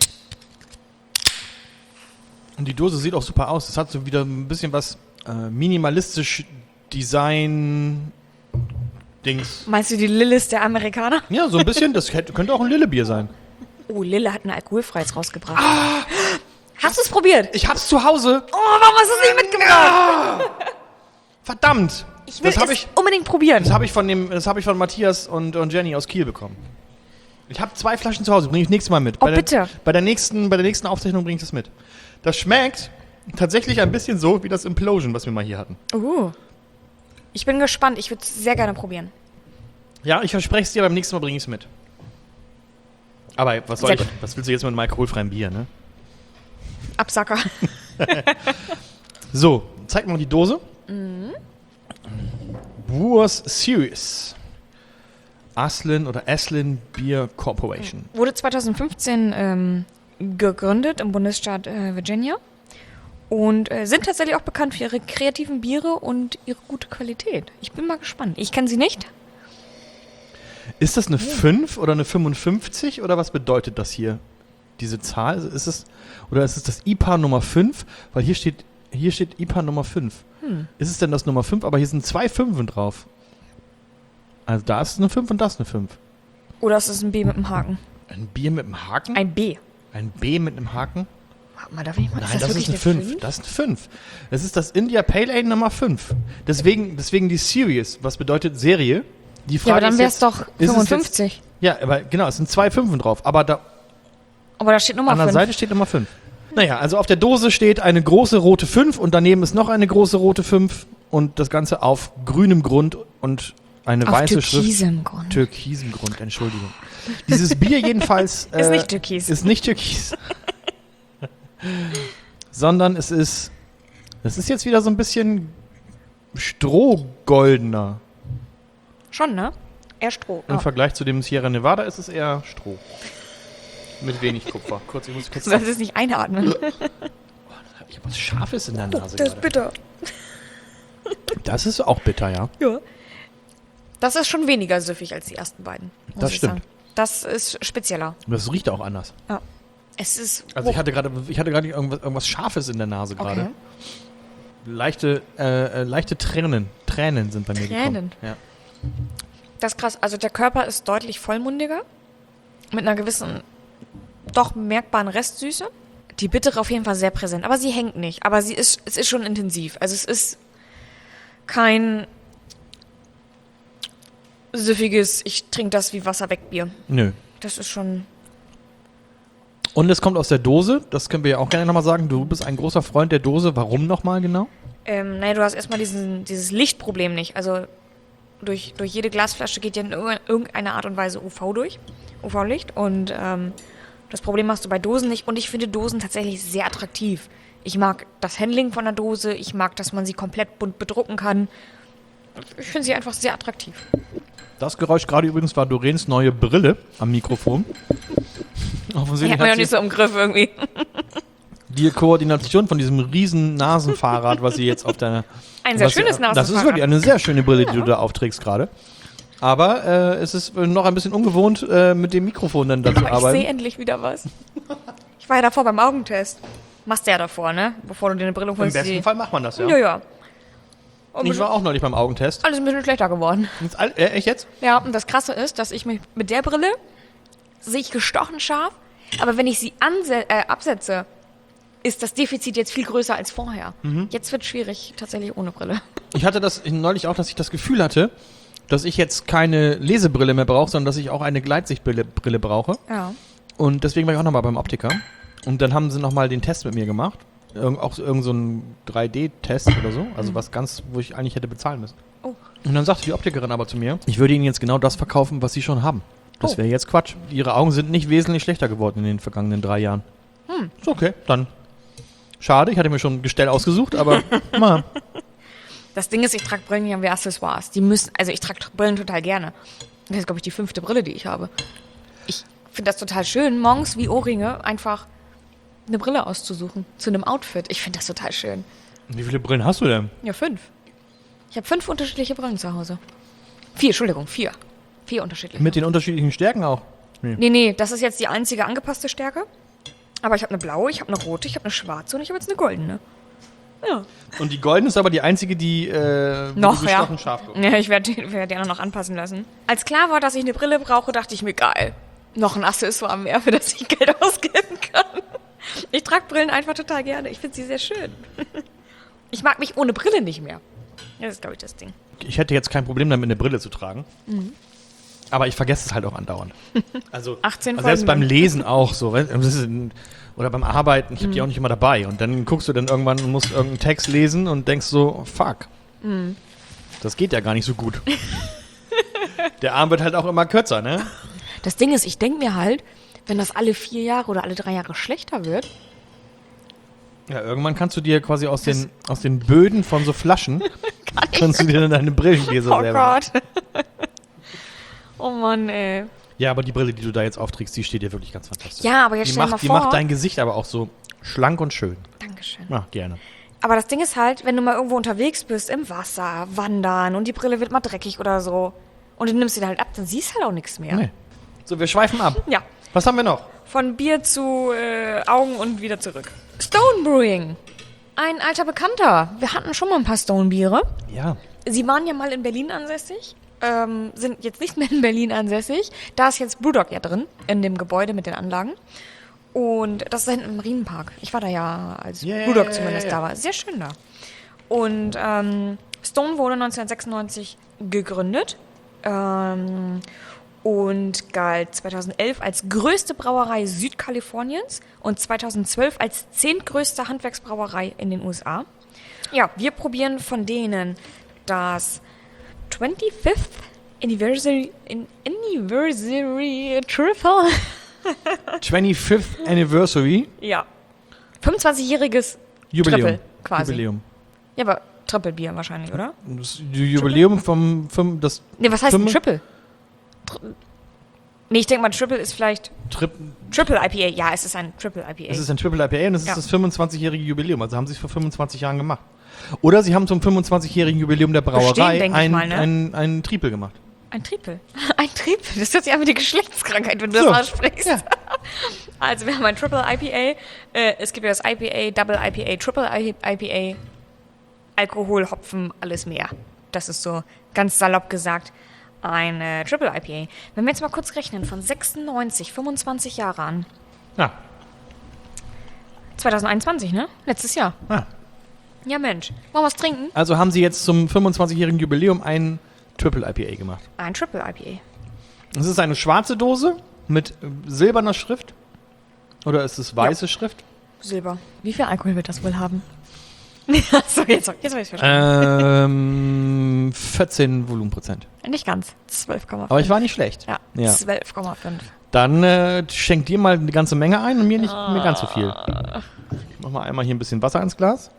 [SPEAKER 1] Und die Dose sieht auch super aus. Es hat so wieder ein bisschen was äh, minimalistisch Design Dings.
[SPEAKER 2] Meinst du die Lillis der Amerikaner?
[SPEAKER 1] Ja, so ein bisschen. Das hätte, könnte auch ein Lillebier sein.
[SPEAKER 2] Oh, Lille hat ein alkoholfreies rausgebracht. Ah, hast du es probiert?
[SPEAKER 1] Ich hab's zu Hause.
[SPEAKER 2] Oh, warum hast du es nicht mitgebracht?
[SPEAKER 1] Verdammt.
[SPEAKER 2] Ich will
[SPEAKER 1] das habe
[SPEAKER 2] es
[SPEAKER 1] ich,
[SPEAKER 2] unbedingt probieren.
[SPEAKER 1] das hab ich, von dem- das hab ich von Matthias und, und Jenny aus Kiel bekommen. Ich habe zwei Flaschen zu Hause. Bringe ich nächstes Mal mit.
[SPEAKER 2] Oh,
[SPEAKER 1] bei der,
[SPEAKER 2] bitte.
[SPEAKER 1] Bei der nächsten, bei der nächsten Aufzeichnung bringe ich das mit. Das schmeckt tatsächlich ein bisschen so wie das Implosion, was wir mal hier hatten.
[SPEAKER 2] Uh. Ich bin gespannt. Ich würde es sehr gerne probieren.
[SPEAKER 1] Ja, ich verspreche es dir, beim nächsten Mal bringe ich es mit. Aber was soll
[SPEAKER 2] Sehr
[SPEAKER 1] ich?
[SPEAKER 2] gut.
[SPEAKER 1] Was willst du jetzt mit einem alkoholfreien Bier, ne?
[SPEAKER 2] Absacker.
[SPEAKER 1] So, zeig mal die Dose. Brewers Series. Aslan oder Aslan Beer Corporation.
[SPEAKER 2] Wurde zwanzig fünfzehn ähm, gegründet im Bundesstaat äh, Virginia. Und äh, sind tatsächlich auch bekannt für ihre kreativen Biere und ihre gute Qualität. Ich bin mal gespannt. Ich kenne sie nicht.
[SPEAKER 1] Ist das eine fünf oder eine fünfundfünfzig oder was bedeutet das hier? Diese Zahl? Ist es, oder ist es das I P A Nummer fünf? Weil hier steht, hier steht I P A Nummer fünf.
[SPEAKER 2] Hm.
[SPEAKER 1] Ist es denn das Nummer fünf? Aber hier sind zwei Fünfen drauf. Also da ist eine fünf und das eine fünf.
[SPEAKER 2] Oder ist es ein B mit einem Haken?
[SPEAKER 1] Ein Bier mit einem Haken?
[SPEAKER 2] Ein B.
[SPEAKER 1] Ein B mit einem Haken?
[SPEAKER 2] Warte mal, darf ich mal?
[SPEAKER 1] Nein, das, ist eine fünf. Das ist eine fünf. Das ist das India Pale Ale Nummer fünf. Deswegen, deswegen die Series, was bedeutet Serie? Die Frage
[SPEAKER 2] Ja, aber dann
[SPEAKER 1] ist
[SPEAKER 2] wäre es
[SPEAKER 1] jetzt,
[SPEAKER 2] doch
[SPEAKER 1] ist es
[SPEAKER 2] fünfundfünfzig.
[SPEAKER 1] Jetzt, ja, aber genau, es sind zwei Fünfen drauf. Aber da
[SPEAKER 2] Aber da steht Nummer
[SPEAKER 1] an der
[SPEAKER 2] fünf.
[SPEAKER 1] Seite steht Nummer fünf. Naja, also auf der Dose steht eine große rote fünf und daneben ist noch eine große rote fünf und das Ganze auf grünem Grund und eine
[SPEAKER 2] Auf
[SPEAKER 1] weiße Schrift.
[SPEAKER 2] türkisem Grund.
[SPEAKER 1] Türkisem Grund, Entschuldigung. Dieses Bier jedenfalls
[SPEAKER 2] Ist
[SPEAKER 1] äh,
[SPEAKER 2] nicht türkis.
[SPEAKER 1] Ist nicht türkis. Sondern es ist, es ist jetzt wieder so ein bisschen strohgoldener.
[SPEAKER 2] Schon, ne? Eher Stroh.
[SPEAKER 1] Im
[SPEAKER 2] Oh.
[SPEAKER 1] Vergleich zu dem Sierra Nevada ist es eher Stroh. Mit wenig Kupfer. Kurz, ich muss kurz.
[SPEAKER 2] Du sollst es nicht einatmen.
[SPEAKER 1] Ich habe was Scharfes in der Nase.
[SPEAKER 2] Das ist
[SPEAKER 1] gerade.
[SPEAKER 2] bitter.
[SPEAKER 1] Das ist auch bitter, ja.
[SPEAKER 2] Ja. Das ist schon weniger süffig als die ersten beiden. Muss
[SPEAKER 1] Das
[SPEAKER 2] ich
[SPEAKER 1] stimmt.
[SPEAKER 2] Sagen. Das ist spezieller.
[SPEAKER 1] Das riecht auch anders.
[SPEAKER 2] Ja. Es ist.
[SPEAKER 1] Also ich hatte gerade, ich hatte gerade irgendwas, irgendwas Scharfes in der Nase gerade.
[SPEAKER 2] Okay.
[SPEAKER 1] Leichte, äh, äh, leichte Tränen. Tränen sind bei mir
[SPEAKER 2] Tränen?
[SPEAKER 1] gekommen. Ja.
[SPEAKER 2] Das ist krass. Also der Körper ist deutlich vollmundiger. Mit einer gewissen, doch merkbaren Restsüße. Die Bittere auf jeden Fall sehr präsent. Aber sie hängt nicht. Aber sie ist, es ist schon intensiv. Also es ist kein süffiges, ich trinke das wie Wasser weg Bier.
[SPEAKER 1] Nö.
[SPEAKER 2] Das ist schon.
[SPEAKER 1] Und es kommt aus der Dose. Das können wir ja auch gerne nochmal sagen. Du bist ein großer Freund der Dose. Warum nochmal genau?
[SPEAKER 2] Ähm, naja, du hast erstmal diesen, dieses Lichtproblem nicht. Also durch, durch jede Glasflasche geht ja in irg- irgendeiner Art und Weise U V durch. U V-Licht. Und ähm, das Problem hast du bei Dosen nicht. Und ich finde Dosen tatsächlich sehr attraktiv. Ich mag das Handling von der Dose. Ich mag, dass man sie komplett bunt bedrucken kann. Ich finde sie einfach sehr attraktiv.
[SPEAKER 1] Das Geräusch gerade übrigens war Doreens neue Brille am Mikrofon.
[SPEAKER 2] Ich
[SPEAKER 1] Offensichtlich
[SPEAKER 2] habe mir
[SPEAKER 1] hat
[SPEAKER 2] noch nicht
[SPEAKER 1] sie
[SPEAKER 2] so im Griff irgendwie.
[SPEAKER 1] die Koordination von diesem riesen Nasenfahrrad, was sie jetzt auf der...
[SPEAKER 2] Ein sehr
[SPEAKER 1] was sie-
[SPEAKER 2] schönes Nasenfahrrad.
[SPEAKER 1] Das ist wirklich eine sehr schöne Brille, die du da aufträgst gerade. Aber äh, es ist noch ein bisschen ungewohnt, äh, mit dem Mikrofon dann da zu
[SPEAKER 2] Ich sehe
[SPEAKER 1] arbeiten.
[SPEAKER 2] endlich wieder was. Ich Ich war ja davor beim Augentest. Machst du ja davor, ne? Bevor du dir eine Brille
[SPEAKER 1] Im
[SPEAKER 2] holst.
[SPEAKER 1] besten
[SPEAKER 2] die-
[SPEAKER 1] Fall macht man das, ja.
[SPEAKER 2] Ja, ja. Und
[SPEAKER 1] Ich
[SPEAKER 2] ich
[SPEAKER 1] war auch neulich beim Augentest.
[SPEAKER 2] alles ein bisschen schlechter geworden.
[SPEAKER 1] Ist all- äh, echt jetzt?
[SPEAKER 2] Ja, und das Krasse ist, dass ich mich mit der Brille sehe ich gestochen scharf, aber wenn ich sie anse äh, absetze, ist das Defizit jetzt viel größer als vorher.
[SPEAKER 1] Mhm.
[SPEAKER 2] Jetzt wird es schwierig, tatsächlich ohne Brille.
[SPEAKER 1] Ich hatte das neulich auch, dass ich das Gefühl hatte, dass ich jetzt keine Lesebrille mehr brauche, sondern dass ich auch eine Gleitsichtbrille Brille brauche.
[SPEAKER 2] Ja.
[SPEAKER 1] Und deswegen war ich auch nochmal beim Optiker. Und dann haben sie nochmal den Test mit mir gemacht. Irgend, auch so- irgend so ein drei D-Test oder so. Also was ganz, wo ich eigentlich hätte bezahlen müssen.
[SPEAKER 2] Oh.
[SPEAKER 1] Und dann sagte die Optikerin aber zu mir, ich würde Ihnen jetzt genau das verkaufen, was Sie schon haben. Das
[SPEAKER 2] Oh.
[SPEAKER 1] wäre jetzt Quatsch. Ihre Augen sind nicht wesentlich schlechter geworden in den vergangenen drei Jahren. Hm. Ist okay, dann. Schade, ich hatte mir schon ein Gestell ausgesucht, aber mal.
[SPEAKER 2] Das Ding ist, ich trage Brillen ja wie Accessoires. Die müssen, also ich trage Brillen total gerne. Das ist, glaube ich, die fünfte Brille, die ich habe. Ich finde das total schön, morgens wie Ohrringe einfach eine Brille auszusuchen zu einem Outfit. Ich finde das total schön.
[SPEAKER 1] Wie viele Brillen hast du denn?
[SPEAKER 2] Ja, fünf. Ich habe fünf unterschiedliche Brillen zu Hause. Vier, Entschuldigung, vier. Vier unterschiedliche.
[SPEAKER 1] Mit den unterschiedlichen Stärken auch?
[SPEAKER 2] Nee, nee, das ist jetzt die einzige angepasste Stärke. Aber ich habe eine blaue, ich habe eine rote, ich habe eine schwarze und ich habe jetzt eine goldene. Ja.
[SPEAKER 1] Und die goldene ist aber die einzige, die äh, wo
[SPEAKER 2] Noch,
[SPEAKER 1] die
[SPEAKER 2] ja.
[SPEAKER 1] gestochen scharf wird.
[SPEAKER 2] Ja, ich werde die, werd die anderen noch anpassen lassen. Als klar war, dass ich eine Brille brauche, dachte ich mir, geil. Noch ein Accessoire mehr, für das ich Geld ausgeben kann. Ich trage Brillen einfach total gerne. Ich finde sie sehr schön. Ich mag mich ohne Brille nicht mehr. Das ist, glaube ich, das Ding.
[SPEAKER 1] Ich hätte jetzt kein Problem damit, eine Brille zu tragen. Aber ich vergesse es halt auch andauernd. Also,
[SPEAKER 2] achtzehn
[SPEAKER 1] also selbst beim
[SPEAKER 2] Folgen.
[SPEAKER 1] Lesen auch so. weißt du, das ist ein- Oder beim Arbeiten, ich habe die auch nicht immer dabei. Und dann guckst du dann irgendwann und musst irgendeinen Text lesen und denkst so, fuck. Das geht ja gar nicht so gut. Der Arm wird halt auch immer kürzer, ne?
[SPEAKER 2] Das Ding ist, ich denke mir halt, wenn das alle vier Jahre oder alle drei Jahre schlechter wird,
[SPEAKER 1] Ja, irgendwann kannst du dir quasi aus den, aus den Böden von so Flaschen, kannst du dir dann deine Brillengläser
[SPEAKER 2] oh
[SPEAKER 1] selber.
[SPEAKER 2] Gott. Oh Mann, ey.
[SPEAKER 1] Ja, aber die Brille, die du da jetzt aufträgst, die steht dir wirklich ganz fantastisch.
[SPEAKER 2] Ja, aber jetzt
[SPEAKER 1] die
[SPEAKER 2] stell dir
[SPEAKER 1] macht,
[SPEAKER 2] mal
[SPEAKER 1] die macht
[SPEAKER 2] vor.
[SPEAKER 1] dein Gesicht aber auch so schlank und schön.
[SPEAKER 2] Dankeschön.
[SPEAKER 1] Ja, gerne.
[SPEAKER 2] Aber das Ding ist halt, wenn du mal irgendwo unterwegs bist, im Wasser, wandern und die Brille wird mal dreckig oder so und du nimmst sie dann halt ab, dann siehst du halt auch nichts mehr.
[SPEAKER 1] Nee. So, wir schweifen ab.
[SPEAKER 2] Ja,
[SPEAKER 1] Was haben wir noch?
[SPEAKER 2] von Bier zu äh, Augen und wieder zurück. Stone Brewing. Ein alter Bekannter. Wir hatten schon mal ein paar Stone-Biere.
[SPEAKER 1] Ja.
[SPEAKER 2] Sie waren ja mal in Berlin ansässig, ähm, sind jetzt nicht mehr in Berlin ansässig. Da ist jetzt Brewdog ja drin, in dem Gebäude mit den Anlagen. Und das ist hinten im Marienpark. Ich war da ja, als
[SPEAKER 1] Ja, ja,
[SPEAKER 2] Brewdog
[SPEAKER 1] ja,
[SPEAKER 2] zumindest
[SPEAKER 1] ja, ja.
[SPEAKER 2] da war. Sehr schön da. Und ähm, Stone wurde neunzehnhundertsechsundneunzig gegründet ähm, und galt zweitausendelf als größte Brauerei Südkaliforniens und zweitausendzwölf als zehntgrößte Handwerksbrauerei in den U S A. Ja, wir probieren von denen das twenty-fifth Anniversary, in, Anniversary Triple.
[SPEAKER 1] twenty-fifth Anniversary
[SPEAKER 2] Ja. fünfundzwanzigjähriges
[SPEAKER 1] Jubiläum.
[SPEAKER 2] Triple quasi.
[SPEAKER 1] Jubiläum.
[SPEAKER 2] Ja, aber Triple-Bier wahrscheinlich, oder?
[SPEAKER 1] Das Jubiläum vom, vom das
[SPEAKER 2] Nee, was heißt ein
[SPEAKER 1] Fünf-
[SPEAKER 2] Triple? Tri nee, ich denke mal, Triple ist vielleicht
[SPEAKER 1] Trip,
[SPEAKER 2] Triple I P A. Ja, es ist ein Triple I P A.
[SPEAKER 1] es ist ein Triple I P A und es ist
[SPEAKER 2] Ja.
[SPEAKER 1] das fünfundzwanzigjährige Jubiläum. Also haben sie es vor fünfundzwanzig Jahren gemacht. Oder sie haben zum fünfundzwanzigjährigen Jubiläum der Brauerei
[SPEAKER 2] Bestehen, denk ich
[SPEAKER 1] ein,
[SPEAKER 2] mal, ne?
[SPEAKER 1] ein, ein Triple gemacht.
[SPEAKER 2] Ein Triple. Ein Triple. Das hört sich an wie die Geschlechtskrankheit, wenn du
[SPEAKER 1] So.
[SPEAKER 2] das aussprichst. Also wir haben ein Triple I P A. Äh, es gibt ja das I P A, Double I P A, Triple I P A. Alkohol, Hopfen, alles mehr. Das ist so ganz salopp gesagt ein äh, Triple I P A. Wenn wir jetzt mal kurz rechnen, von sechsundneunzig, fünfundzwanzig Jahre an.
[SPEAKER 1] Ja.
[SPEAKER 2] zweitausendeinundzwanzig, ne? Letztes Jahr.
[SPEAKER 1] Ah.
[SPEAKER 2] Ja, Mensch. Wollen wir was trinken?
[SPEAKER 1] Also haben sie jetzt zum fünfundzwanzigjährigen Jubiläum ein Triple I P A gemacht.
[SPEAKER 2] Ein Triple I P A.
[SPEAKER 1] Es ist eine schwarze Dose mit äh, silberner Schrift. Oder ist es weiße Schrift?
[SPEAKER 2] Silber. Wie viel Alkohol wird das wohl haben? Achso, jetzt, jetzt habe ich es verstanden.
[SPEAKER 1] Ähm, vierzehn Volumenprozent.
[SPEAKER 2] Nicht ganz. zwölf Komma fünf.
[SPEAKER 1] Aber ich war nicht schlecht.
[SPEAKER 2] Ja,
[SPEAKER 1] Ja.
[SPEAKER 2] zwölf Komma fünf.
[SPEAKER 1] Dann äh, schenk dir mal eine ganze Menge ein und mir nicht mir ganz so viel. Ich mach mal einmal hier ein bisschen Wasser ins Glas.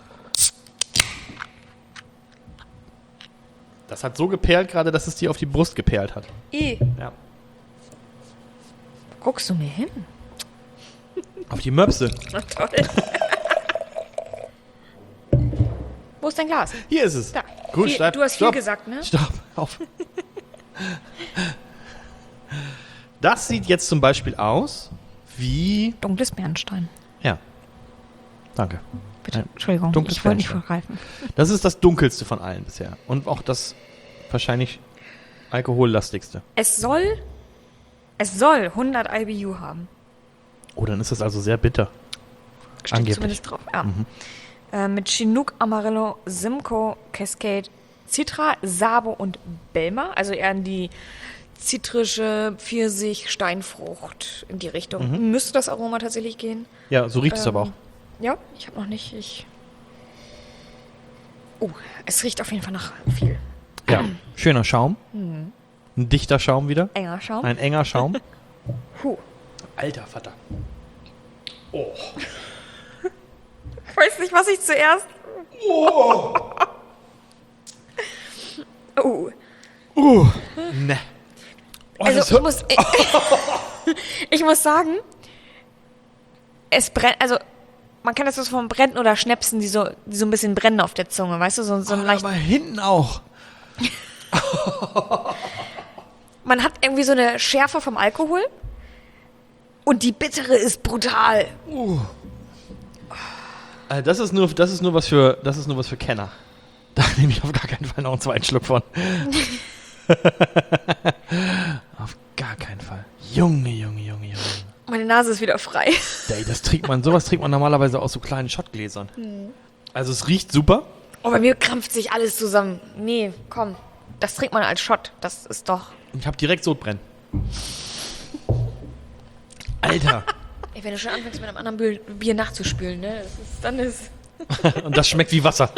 [SPEAKER 1] Das hat so geperlt gerade, dass es dir auf die Brust geperlt hat.
[SPEAKER 2] I.
[SPEAKER 1] Ja.
[SPEAKER 2] Guckst du mir hin?
[SPEAKER 1] Auf die Möpse.
[SPEAKER 2] Na toll. Wo ist dein Glas?
[SPEAKER 1] Hier ist es.
[SPEAKER 2] Da.
[SPEAKER 1] Gut,
[SPEAKER 2] Viel,
[SPEAKER 1] stopp.
[SPEAKER 2] du hast
[SPEAKER 1] stopp.
[SPEAKER 2] viel gesagt, ne?
[SPEAKER 1] Stopp, auf. Das sieht jetzt zum Beispiel aus wie...
[SPEAKER 2] Dunkles Bernstein.
[SPEAKER 1] Ja. Danke.
[SPEAKER 2] Bitte,
[SPEAKER 1] Ein
[SPEAKER 2] Entschuldigung,
[SPEAKER 1] dunkles
[SPEAKER 2] ich wollte nicht
[SPEAKER 1] Bernstein.
[SPEAKER 2] vorgreifen.
[SPEAKER 1] Das ist das dunkelste von allen bisher. Und auch das wahrscheinlich alkohollastigste.
[SPEAKER 2] Es soll, es soll hundert I B U haben.
[SPEAKER 1] Oh, dann ist das also sehr bitter.
[SPEAKER 2] Steht
[SPEAKER 1] Angeblich.
[SPEAKER 2] zumindest drauf. Ja.
[SPEAKER 1] Mhm.
[SPEAKER 2] Äh, mit Chinook, Amarillo, Simcoe, Cascade, Citra, Sabo und Belma. Also eher in die zitrische Pfirsich, Steinfrucht in die Richtung.
[SPEAKER 1] Mhm.
[SPEAKER 2] Müsste das Aroma tatsächlich gehen?
[SPEAKER 1] Ja, so riecht es
[SPEAKER 2] Ähm,
[SPEAKER 1] aber auch.
[SPEAKER 2] Ja, ich habe noch nicht. Ich. Oh, es riecht auf jeden Fall nach viel.
[SPEAKER 1] Ja, schöner Schaum.
[SPEAKER 2] Mhm.
[SPEAKER 1] Ein dichter Schaum wieder.
[SPEAKER 2] Enger Schaum.
[SPEAKER 1] Ein enger Schaum.
[SPEAKER 2] Puh.
[SPEAKER 1] Alter Vater. Oh.
[SPEAKER 2] Ich weiß nicht, was ich zuerst. Oh. oh.
[SPEAKER 1] Uh. Ne. Oh, das
[SPEAKER 2] Also ich
[SPEAKER 1] hört-
[SPEAKER 2] muss, ich, ich muss sagen, es brennt, also man kennt das so vom Brennen oder Schnäpsen, die so, die so ein bisschen brennen auf der Zunge, weißt du, so, so ein
[SPEAKER 1] Oh,
[SPEAKER 2] leicht.
[SPEAKER 1] aber hinten auch.
[SPEAKER 2] Man hat irgendwie so eine Schärfe vom Alkohol und die bittere ist brutal.
[SPEAKER 1] Äh, Das ist nur, das ist nur was für, das ist nur was für Kenner. Da nehme ich auf gar keinen Fall noch einen zweiten Schluck von. Auf gar keinen Fall. Junge, Junge, Junge, Junge.
[SPEAKER 2] Meine Nase ist wieder frei.
[SPEAKER 1] Ey, das trinkt man, sowas trinkt man normalerweise aus so kleinen Schottgläsern. Also es riecht super.
[SPEAKER 2] Oh, bei mir krampft sich alles zusammen. Nee, komm. Das trinkt man als Shot. Das ist doch.
[SPEAKER 1] Ich habe direkt Sodbrennen. Alter.
[SPEAKER 2] Ey, wenn du schon anfängst mit einem anderen Bier, Bier nachzuspülen, ne? Das ist, dann ist.
[SPEAKER 1] Und das schmeckt wie Wasser.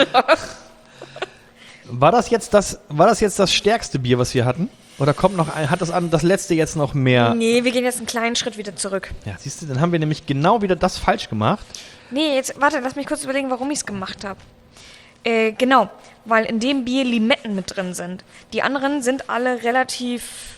[SPEAKER 1] War das jetzt das, war das jetzt das stärkste Bier, was wir hatten? Oder kommt noch ein, hat das, an, das letzte jetzt noch mehr?
[SPEAKER 2] Nee, wir gehen jetzt einen kleinen Schritt wieder zurück.
[SPEAKER 1] Ja, siehst du, dann haben wir nämlich genau wieder das falsch gemacht.
[SPEAKER 2] Nee, jetzt, warte, lass mich kurz überlegen, warum ich es gemacht habe. Äh, genau, weil in dem Bier Limetten mit drin sind. Die anderen sind alle relativ,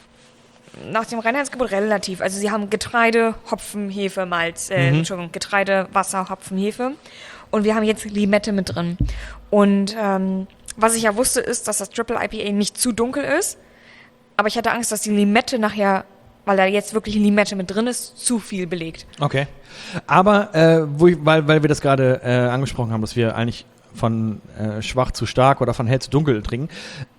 [SPEAKER 2] nach dem Reinheitsgebot relativ. Also sie haben Getreide, Hopfen, Hefe, Malz, äh,
[SPEAKER 1] Mhm.
[SPEAKER 2] Entschuldigung, Getreide, Wasser, Hopfen, Hefe. Und wir haben jetzt Limette mit drin. Und ähm, was ich ja wusste, ist, dass das Triple I P A nicht zu dunkel ist. Aber ich hatte Angst, dass die Limette nachher, weil da jetzt wirklich Limette mit drin ist, zu viel belegt.
[SPEAKER 1] Okay. Aber, äh, wo ich, weil, weil wir das gerade äh, angesprochen haben, dass wir eigentlich von äh, schwach zu stark oder von hell zu dunkel trinken.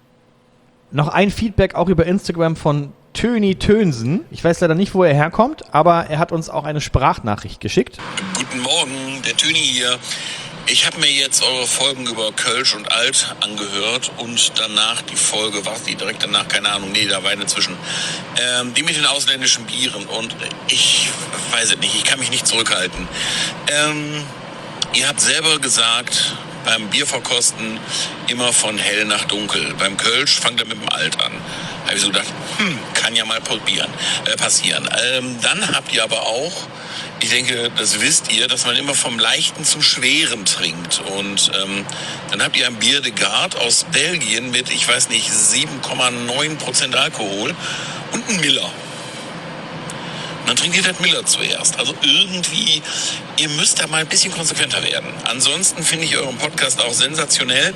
[SPEAKER 1] Noch ein Feedback auch über Instagram von Töni Tönsen. Ich weiß leider nicht, wo er herkommt, aber er hat uns auch eine Sprachnachricht geschickt.
[SPEAKER 5] Guten Morgen, der Töni hier. Ich habe mir jetzt eure Folgen über Kölsch und Alt angehört und danach die Folge, war die direkt danach, keine Ahnung, nee, da war eine zwischen, ähm, die mit den ausländischen Bieren und ich weiß es nicht, ich kann mich nicht zurückhalten. Ähm, ihr habt selber gesagt, beim Bierverkosten immer von hell nach dunkel. Beim Kölsch fangt er mit dem Alt an. Da habe ich so gedacht, hm, kann ja mal probieren, äh, passieren. Ähm, dann habt ihr aber auch, ich denke, das wisst ihr, dass man immer vom Leichten zum Schweren trinkt. Und ähm, dann habt ihr ein Bier de Garde aus Belgien mit, ich weiß nicht, sieben Komma neun Prozent Alkohol und ein Miller. Und dann trinkt ihr das Miller zuerst. Also irgendwie, ihr müsst da mal ein bisschen konsequenter werden. Ansonsten finde ich euren Podcast auch sensationell.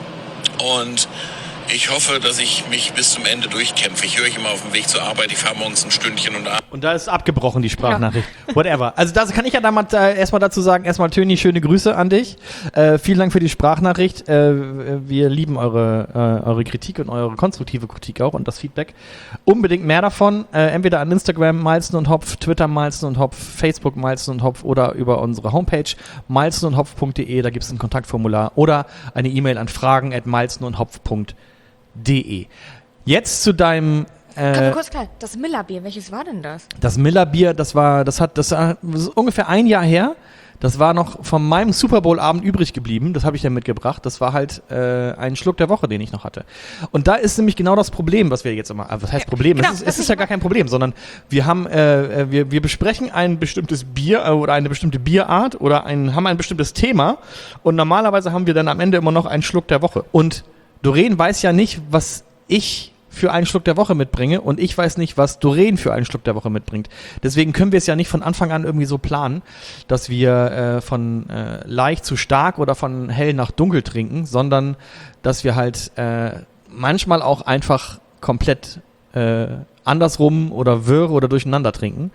[SPEAKER 5] Und ich hoffe, dass ich mich bis zum Ende durchkämpfe. Ich höre euch immer auf dem Weg zur Arbeit. Ich fahre morgens ein Stündchen und abends.
[SPEAKER 1] Und da ist abgebrochen, die Sprachnachricht. Whatever. Also das kann ich ja da mal, äh, erstmal dazu sagen, erstmal Töni, schöne Grüße an dich. Äh, vielen Dank für die Sprachnachricht. Äh, wir lieben eure, äh, eure Kritik und eure konstruktive Kritik auch und das Feedback. Unbedingt mehr davon. Äh, entweder an Instagram Malzen und Hopf, Twitter Malzen und Hopf, Facebook Malzen und Hopf oder über unsere Homepage malzen und hopf punkt de. Da gibt es ein Kontaktformular oder eine E-Mail an fragen at malzen und hopf punkt de. Jetzt zu deinem
[SPEAKER 2] Kannst
[SPEAKER 1] äh,
[SPEAKER 2] du kurz klar, das Miller-Bier, welches war denn das?
[SPEAKER 1] das Miller-Bier, das war, das hat, das war das ist ungefähr ein Jahr her. Das war noch von meinem Super Bowl-Abend übrig geblieben. Das habe ich dann mitgebracht. Das war halt äh, ein Schluck der Woche, den ich noch hatte. Und da ist nämlich genau das Problem, was wir jetzt immer. Was heißt Problem?
[SPEAKER 2] genau,
[SPEAKER 1] es ist,
[SPEAKER 2] das
[SPEAKER 1] es ist
[SPEAKER 2] ist
[SPEAKER 1] ja gar kein Problem, sondern wir haben, äh, wir, wir besprechen ein bestimmtes Bier äh, oder eine bestimmte Bierart oder ein, haben ein bestimmtes Thema. Und normalerweise haben wir dann am Ende immer noch einen Schluck der Woche. Und Doreen weiß ja nicht, was ich für einen Schluck der Woche mitbringe und ich weiß nicht, was Doreen für einen Schluck der Woche mitbringt. Deswegen können wir es ja nicht von Anfang an irgendwie so planen, dass wir äh, von äh, leicht zu stark oder von hell nach dunkel trinken, sondern dass wir halt äh, manchmal auch einfach komplett äh, andersrum oder wirr oder durcheinander trinken.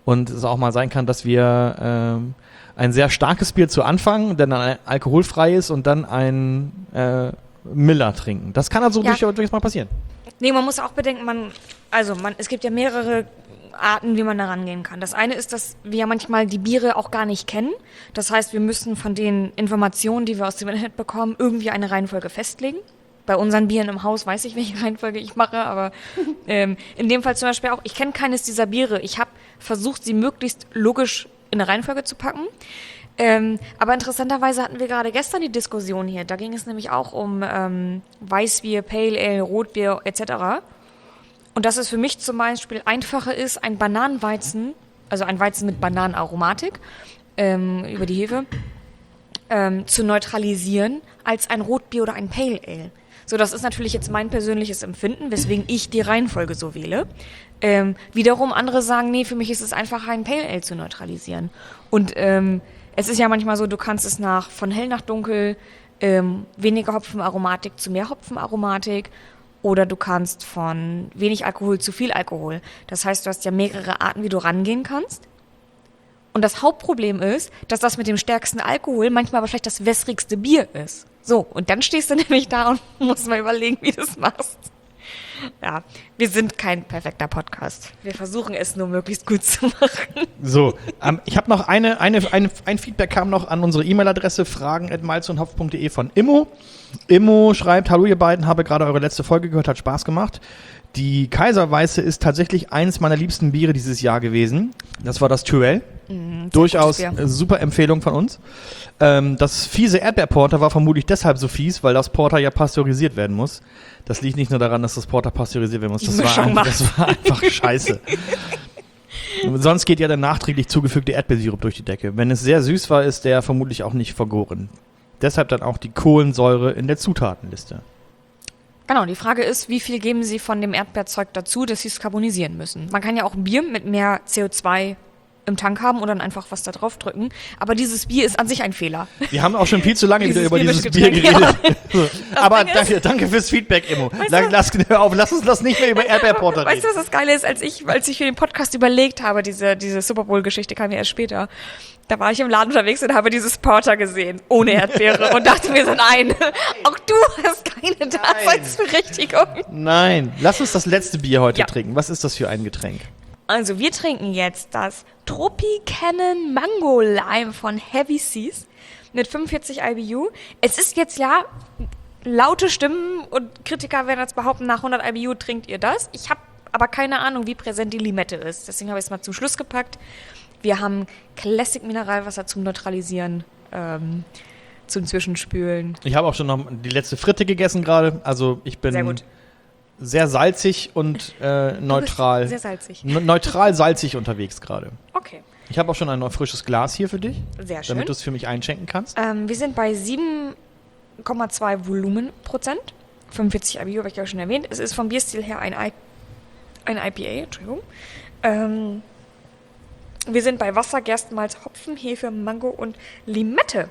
[SPEAKER 1] und es auch mal sein kann, dass wir ähm, ein sehr starkes Bier zu Anfang, der dann alkoholfrei ist und dann ein äh, Miller trinken. Das kann also
[SPEAKER 2] Ja.
[SPEAKER 1] durchaus, durchaus mal passieren.
[SPEAKER 2] Nee, man muss auch bedenken, man, also man, es gibt ja mehrere Arten, wie man da rangehen kann. Das eine ist, dass wir ja manchmal die Biere auch gar nicht kennen. Das heißt, wir müssen von den Informationen, die wir aus dem Internet bekommen, irgendwie eine Reihenfolge festlegen. Bei unseren Bieren im Haus weiß ich, welche Reihenfolge ich mache, aber ähm, in dem Fall zum Beispiel auch, ich kenne keines dieser Biere. Ich habe versucht, sie möglichst logisch in eine Reihenfolge zu packen. Ähm, aber interessanterweise hatten wir gerade gestern die Diskussion hier. Da ging es nämlich auch um ähm, Weißbier, Pale Ale, Rotbier et cetera. Und dass es für mich zum Beispiel einfacher ist, ein Bananenweizen, also ein Weizen mit Bananenaromatik ähm, über die Hefe, ähm, zu neutralisieren, als ein Rotbier oder ein Pale Ale. So, das ist natürlich jetzt mein persönliches Empfinden, weswegen ich die Reihenfolge so wähle. Ähm, wiederum andere sagen, nee, für mich ist es einfacher, ein Pale Ale zu neutralisieren. Und ähm, es ist ja manchmal so, du kannst es nach von hell nach dunkel, ähm, weniger Hopfenaromatik zu mehr Hopfenaromatik, oder du kannst von wenig Alkohol zu viel Alkohol. Das heißt, du hast ja mehrere Arten, wie du rangehen kannst. Und das Hauptproblem ist, dass das mit dem stärksten Alkohol manchmal aber vielleicht das wässrigste Bier ist. So, und dann stehst du nämlich da und musst mal überlegen, wie du es machst. Ja, wir sind kein perfekter Podcast. Wir versuchen es nur möglichst gut zu machen.
[SPEAKER 1] So, ähm, ich habe noch eine, eine, eine, ein Feedback kam noch an unsere E-Mail-Adresse fragen at malz und hopf punkt de von Immo. Immo schreibt, hallo ihr beiden, habe gerade eure letzte Folge gehört, hat Spaß gemacht. Die Kaiserweiße ist tatsächlich eines meiner liebsten Biere dieses Jahr gewesen. Das war das Tyrell.
[SPEAKER 2] Mm,
[SPEAKER 1] Durchaus
[SPEAKER 2] gutes Bier.
[SPEAKER 1] äh, super Empfehlung von uns. Ähm, das fiese Erdbeerporter war vermutlich deshalb so fies, weil das Porter ja pasteurisiert werden muss. Das liegt nicht nur daran, dass das Porter pasteurisiert werden muss.
[SPEAKER 2] Die
[SPEAKER 1] Das war,
[SPEAKER 2] Mischung
[SPEAKER 1] ein,
[SPEAKER 2] macht.
[SPEAKER 1] das war einfach scheiße. Sonst geht ja der nachträglich zugefügte Erdbeersirup durch die Decke. Wenn es sehr süß war, ist der vermutlich auch nicht vergoren. Deshalb dann auch die Kohlensäure in der Zutatenliste.
[SPEAKER 2] Genau, die Frage ist, wie viel geben Sie von dem Erdbeerzeug dazu, dass Sie es carbonisieren müssen? Man kann ja auch ein Bier mit mehr C O zwei im Tank haben oder dann einfach was da drauf drücken. Aber dieses Bier ist an sich ein Fehler.
[SPEAKER 1] Wir haben auch schon viel zu lange wieder
[SPEAKER 2] Dieses
[SPEAKER 1] über
[SPEAKER 2] Bier
[SPEAKER 1] dieses
[SPEAKER 2] mit
[SPEAKER 1] Bier
[SPEAKER 2] Getränk,
[SPEAKER 1] geredet. So. Aber
[SPEAKER 2] Ding ist-
[SPEAKER 1] danke, danke fürs Feedback, Immo.
[SPEAKER 2] Weißt
[SPEAKER 1] Lass,
[SPEAKER 2] du-
[SPEAKER 1] lass, hör auf, lass uns das nicht mehr über Erdbeerporter
[SPEAKER 2] Weißt du,
[SPEAKER 1] reden.
[SPEAKER 2] was das Geile ist? Als ich, als ich für den Podcast überlegt habe, diese, diese Super Bowl-Geschichte kam ja erst später, da war ich im Laden unterwegs und habe dieses Porter gesehen, ohne Erdbeere, und dachte mir so, nein, auch du hast keine Daseinsberechtigung.
[SPEAKER 1] Nein, lass uns das letzte Bier heute
[SPEAKER 2] Ja.
[SPEAKER 1] trinken. Was ist das für ein Getränk?
[SPEAKER 2] Also, wir trinken jetzt das Tropicana Mango Lime von Heavy Seas mit fünfundvierzig I B U. Es ist jetzt ja laute Stimmen und Kritiker werden jetzt behaupten, nach hundert I B U trinkt ihr das. Ich habe aber keine Ahnung, wie präsent die Limette ist. Deswegen habe ich es mal zum Schluss gepackt. Wir haben Classic Mineralwasser zum Neutralisieren, ähm, zum Zwischenspülen.
[SPEAKER 1] Ich habe auch schon noch die letzte Fritte gegessen gerade. Also ich bin
[SPEAKER 2] Sehr gut.
[SPEAKER 1] sehr salzig und äh, neutral.
[SPEAKER 2] sehr salzig.
[SPEAKER 1] Ne- neutral salzig unterwegs gerade.
[SPEAKER 2] Okay,
[SPEAKER 1] Ich habe auch schon ein neues frisches Glas hier für dich,
[SPEAKER 2] sehr schön.
[SPEAKER 1] damit du es für mich einschenken kannst.
[SPEAKER 2] Ähm, wir sind bei sieben Komma zwei Volumenprozent. fünfundvierzig I B U habe ich ja schon erwähnt. Es ist vom Bierstil her ein, I ein I P A, Entschuldigung. Ähm, wir sind bei Wasser, Gerstenmalz, Hopfen, Hefe, Mango und Limette.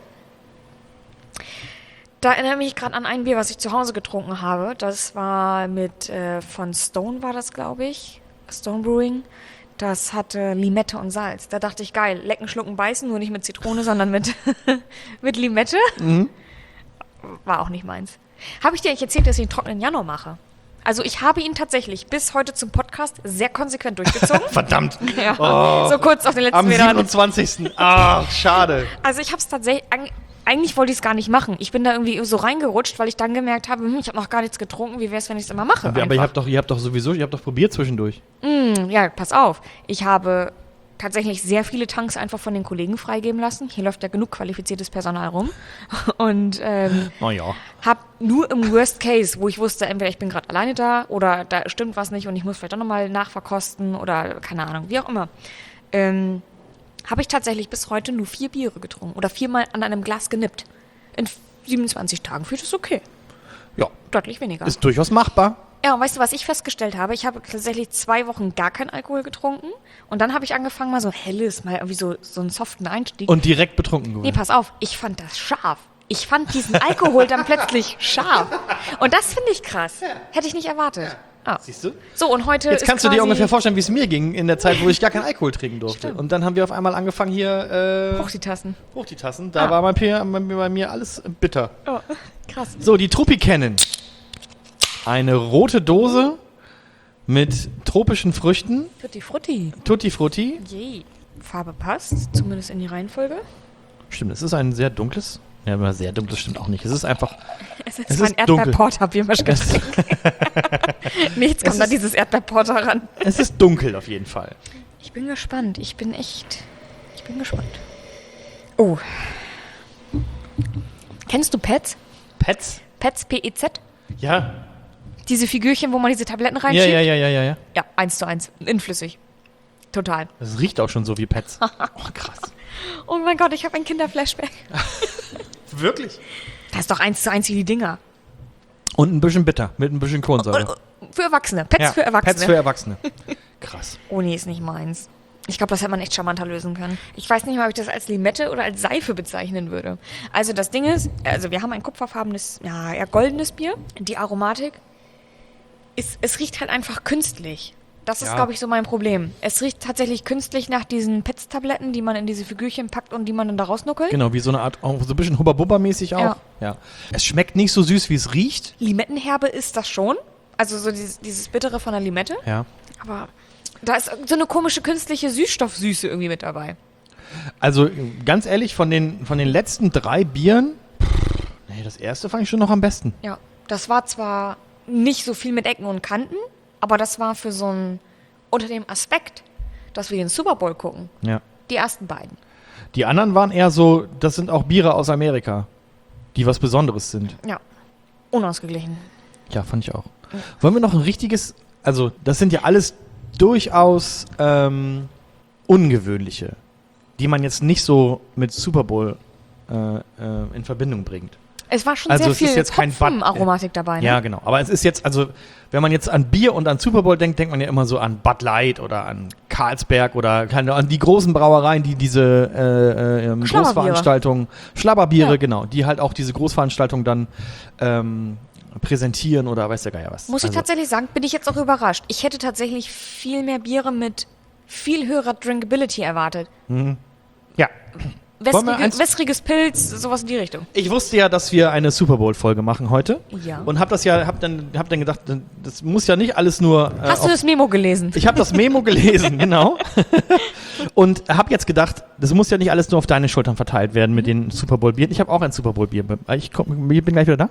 [SPEAKER 2] Da erinnere ich mich gerade an ein Bier, was ich zu Hause getrunken habe. Das war mit, äh, von Stone war das, glaube ich. Stone Brewing. Das hatte Limette und Salz. Da dachte ich, geil, lecken, schlucken, beißen, nur nicht mit Zitrone, sondern mit, mit Limette. War auch nicht meins. Habe ich dir eigentlich erzählt, dass ich einen trockenen Januar mache? Also ich habe ihn tatsächlich bis heute zum Podcast sehr konsequent durchgezogen.
[SPEAKER 1] Verdammt.
[SPEAKER 2] Ja,
[SPEAKER 1] Oh.
[SPEAKER 2] so kurz auf den letzten
[SPEAKER 1] Am
[SPEAKER 2] Metern.
[SPEAKER 1] siebenundzwanzigsten Ach, schade.
[SPEAKER 2] Also ich habe es tatsächlich, eig- eigentlich wollte ich es gar nicht machen. Ich bin da irgendwie so reingerutscht, weil ich dann gemerkt habe, hm, ich habe noch gar nichts getrunken, wie wäre es, wenn ich es immer mache?
[SPEAKER 1] Aber ihr
[SPEAKER 2] einfach?
[SPEAKER 1] habt doch, ihr habt doch sowieso, ihr habt doch probiert zwischendurch.
[SPEAKER 2] Hm, ja, pass auf. Ich habe tatsächlich sehr viele Tanks einfach von den Kollegen freigeben lassen. Hier läuft ja genug qualifiziertes Personal rum. Und ähm,
[SPEAKER 1] Naja.
[SPEAKER 2] habe nur im Worst Case, wo ich wusste, entweder ich bin gerade alleine da oder da stimmt was nicht und ich muss vielleicht auch nochmal nachverkosten oder keine Ahnung, wie auch immer, ähm, habe ich tatsächlich bis heute nur vier Biere getrunken oder viermal an einem Glas genippt. In siebenundzwanzig Tagen fühlt es okay.
[SPEAKER 1] Ja,
[SPEAKER 2] Deutlich weniger.
[SPEAKER 1] ist durchaus machbar.
[SPEAKER 2] Ja, und weißt du, was ich festgestellt habe? Ich habe tatsächlich zwei Wochen gar keinen Alkohol getrunken und dann habe ich angefangen, mal so helles, mal irgendwie so, so einen soften Einstieg.
[SPEAKER 1] Und direkt betrunken geworden.
[SPEAKER 2] Nee, pass auf, ich fand das scharf. Ich fand diesen Alkohol dann plötzlich scharf. Und das finde ich krass. Hätte ich nicht erwartet. Ah.
[SPEAKER 1] Siehst du?
[SPEAKER 2] So, und heute
[SPEAKER 1] Jetzt
[SPEAKER 2] ist
[SPEAKER 1] kannst du dir
[SPEAKER 2] quasi
[SPEAKER 1] ungefähr vorstellen, wie es mir ging in der Zeit, wo ich gar keinen Alkohol trinken durfte.
[SPEAKER 2] Stimmt.
[SPEAKER 1] Und dann haben wir auf einmal angefangen hier... Äh,
[SPEAKER 2] hoch die Tassen.
[SPEAKER 1] hoch die Tassen. Da
[SPEAKER 2] Ah.
[SPEAKER 1] war bei mir, bei mir alles bitter.
[SPEAKER 2] Oh, krass.
[SPEAKER 1] So, die Tropikennen. Eine rote Dose mit tropischen Früchten.
[SPEAKER 2] Tutti Frutti.
[SPEAKER 1] Tutti Frutti.
[SPEAKER 2] Yay. Farbe passt, zumindest in die Reihenfolge.
[SPEAKER 1] Stimmt, es ist ein sehr dunkles... Ja, aber sehr dunkles stimmt auch nicht. Es ist einfach...
[SPEAKER 2] Es ist
[SPEAKER 1] Es
[SPEAKER 2] zwar
[SPEAKER 1] ist
[SPEAKER 2] ein
[SPEAKER 1] dunkel.
[SPEAKER 2] Erdbeerporter-Biermischgetränk. Nichts
[SPEAKER 1] Es
[SPEAKER 2] kommt an
[SPEAKER 1] ist-
[SPEAKER 2] dieses Erdbeerporter ran.
[SPEAKER 1] Es ist dunkel auf jeden Fall.
[SPEAKER 2] Ich bin gespannt. Ich bin echt... Ich bin gespannt. Oh. Kennst du Pets?
[SPEAKER 1] Pets?
[SPEAKER 2] Pets, P E Z?
[SPEAKER 1] Ja.
[SPEAKER 2] Diese Figürchen, wo man diese Tabletten
[SPEAKER 1] Ja,
[SPEAKER 2] reinschiebt?
[SPEAKER 1] ja, ja, ja, ja, ja.
[SPEAKER 2] Ja, eins zu eins. Inflüssig. Total.
[SPEAKER 1] Es riecht auch schon so wie Pets. Oh, krass.
[SPEAKER 2] Oh mein Gott, ich habe ein Kinderflashback.
[SPEAKER 1] Wirklich?
[SPEAKER 2] Das ist doch eins zu eins wie die Dinger.
[SPEAKER 1] Und ein bisschen bitter, mit ein bisschen Kohlensäure.
[SPEAKER 2] Für Erwachsene. Pets
[SPEAKER 1] Ja,
[SPEAKER 2] für Erwachsene.
[SPEAKER 1] Pets für Erwachsene. Krass.
[SPEAKER 2] Oh nee, ist nicht meins. Ich glaube, das hätte man echt charmanter lösen können. Ich weiß nicht mal, ob ich das als Limette oder als Seife bezeichnen würde. Also das Ding ist, also wir haben ein kupferfarbenes, ja, eher goldenes Bier. Die Aromatik, ist, es riecht halt einfach künstlich. Das ist,
[SPEAKER 1] Ja.
[SPEAKER 2] glaube ich, so mein Problem. Es riecht tatsächlich künstlich nach diesen Pets-Tabletten, die man in diese Figürchen packt und die man dann da rausnuckelt.
[SPEAKER 1] Genau, wie so eine Art, auch so ein bisschen Hubba-Bubba-mäßig auch.
[SPEAKER 2] Ja.
[SPEAKER 1] Ja. Es schmeckt nicht so süß, wie es riecht.
[SPEAKER 2] Limettenherbe ist das schon. Also so dieses, dieses Bittere von der Limette.
[SPEAKER 1] Ja.
[SPEAKER 2] Aber da ist so eine komische künstliche Süßstoffsüße irgendwie mit dabei.
[SPEAKER 1] Also ganz ehrlich, von den, von den letzten drei Bieren, pff, nee, das erste fand ich schon noch am besten.
[SPEAKER 2] Ja, das war zwar nicht so viel mit Ecken und Kanten, aber das war für so ein, unter dem Aspekt, dass wir den Super Bowl gucken,
[SPEAKER 1] Ja.
[SPEAKER 2] die ersten beiden.
[SPEAKER 1] Die anderen waren eher so, das sind auch Biere aus Amerika, die was Besonderes sind.
[SPEAKER 2] Ja, unausgeglichen.
[SPEAKER 1] Ja, fand ich auch. Wollen wir noch ein richtiges, also das sind ja alles durchaus ähm, ungewöhnliche, die man jetzt nicht so mit Super Bowl äh, äh, in Verbindung bringt.
[SPEAKER 2] Es war schon
[SPEAKER 1] Also
[SPEAKER 2] sehr
[SPEAKER 1] es ist
[SPEAKER 2] viel
[SPEAKER 1] jetzt kein Bud-
[SPEAKER 2] Hopfenaromatik dabei, ne?
[SPEAKER 1] Ja, genau. Aber es ist jetzt, also, wenn man jetzt an Bier und an Super Bowl denkt, denkt man ja immer so an Bud Light oder an Carlsberg oder keine, an die großen Brauereien, die diese äh, äh, ähm,
[SPEAKER 2] Schlabberbiere.
[SPEAKER 1] Großveranstaltungen, Schlabberbiere,
[SPEAKER 2] Ja.
[SPEAKER 1] genau, die halt auch diese Großveranstaltungen dann ähm, präsentieren oder weiß der Geier was.
[SPEAKER 2] Muss ich
[SPEAKER 1] Also,
[SPEAKER 2] tatsächlich sagen, bin ich jetzt auch überrascht. Ich hätte tatsächlich viel mehr Biere mit viel höherer Drinkability erwartet.
[SPEAKER 1] Ja. Wollen wir
[SPEAKER 2] Wässrige,
[SPEAKER 1] eins-
[SPEAKER 2] wässriges Pilz, sowas in die Richtung.
[SPEAKER 1] Ich wusste ja, dass wir eine Super Bowl-Folge machen heute.
[SPEAKER 2] Ja.
[SPEAKER 1] Und hab das ja, hab dann, hab dann gedacht, das muss ja nicht alles nur. Äh,
[SPEAKER 2] Hast du
[SPEAKER 1] auf-
[SPEAKER 2] das Memo gelesen?
[SPEAKER 1] Ich habe das Memo gelesen, genau. Und habe jetzt gedacht, das muss ja nicht alles nur auf deine Schultern verteilt werden mit den Super Bowl Bieren. Ich habe auch ein Super Bowl Bier. Ich komm, ich bin gleich wieder da.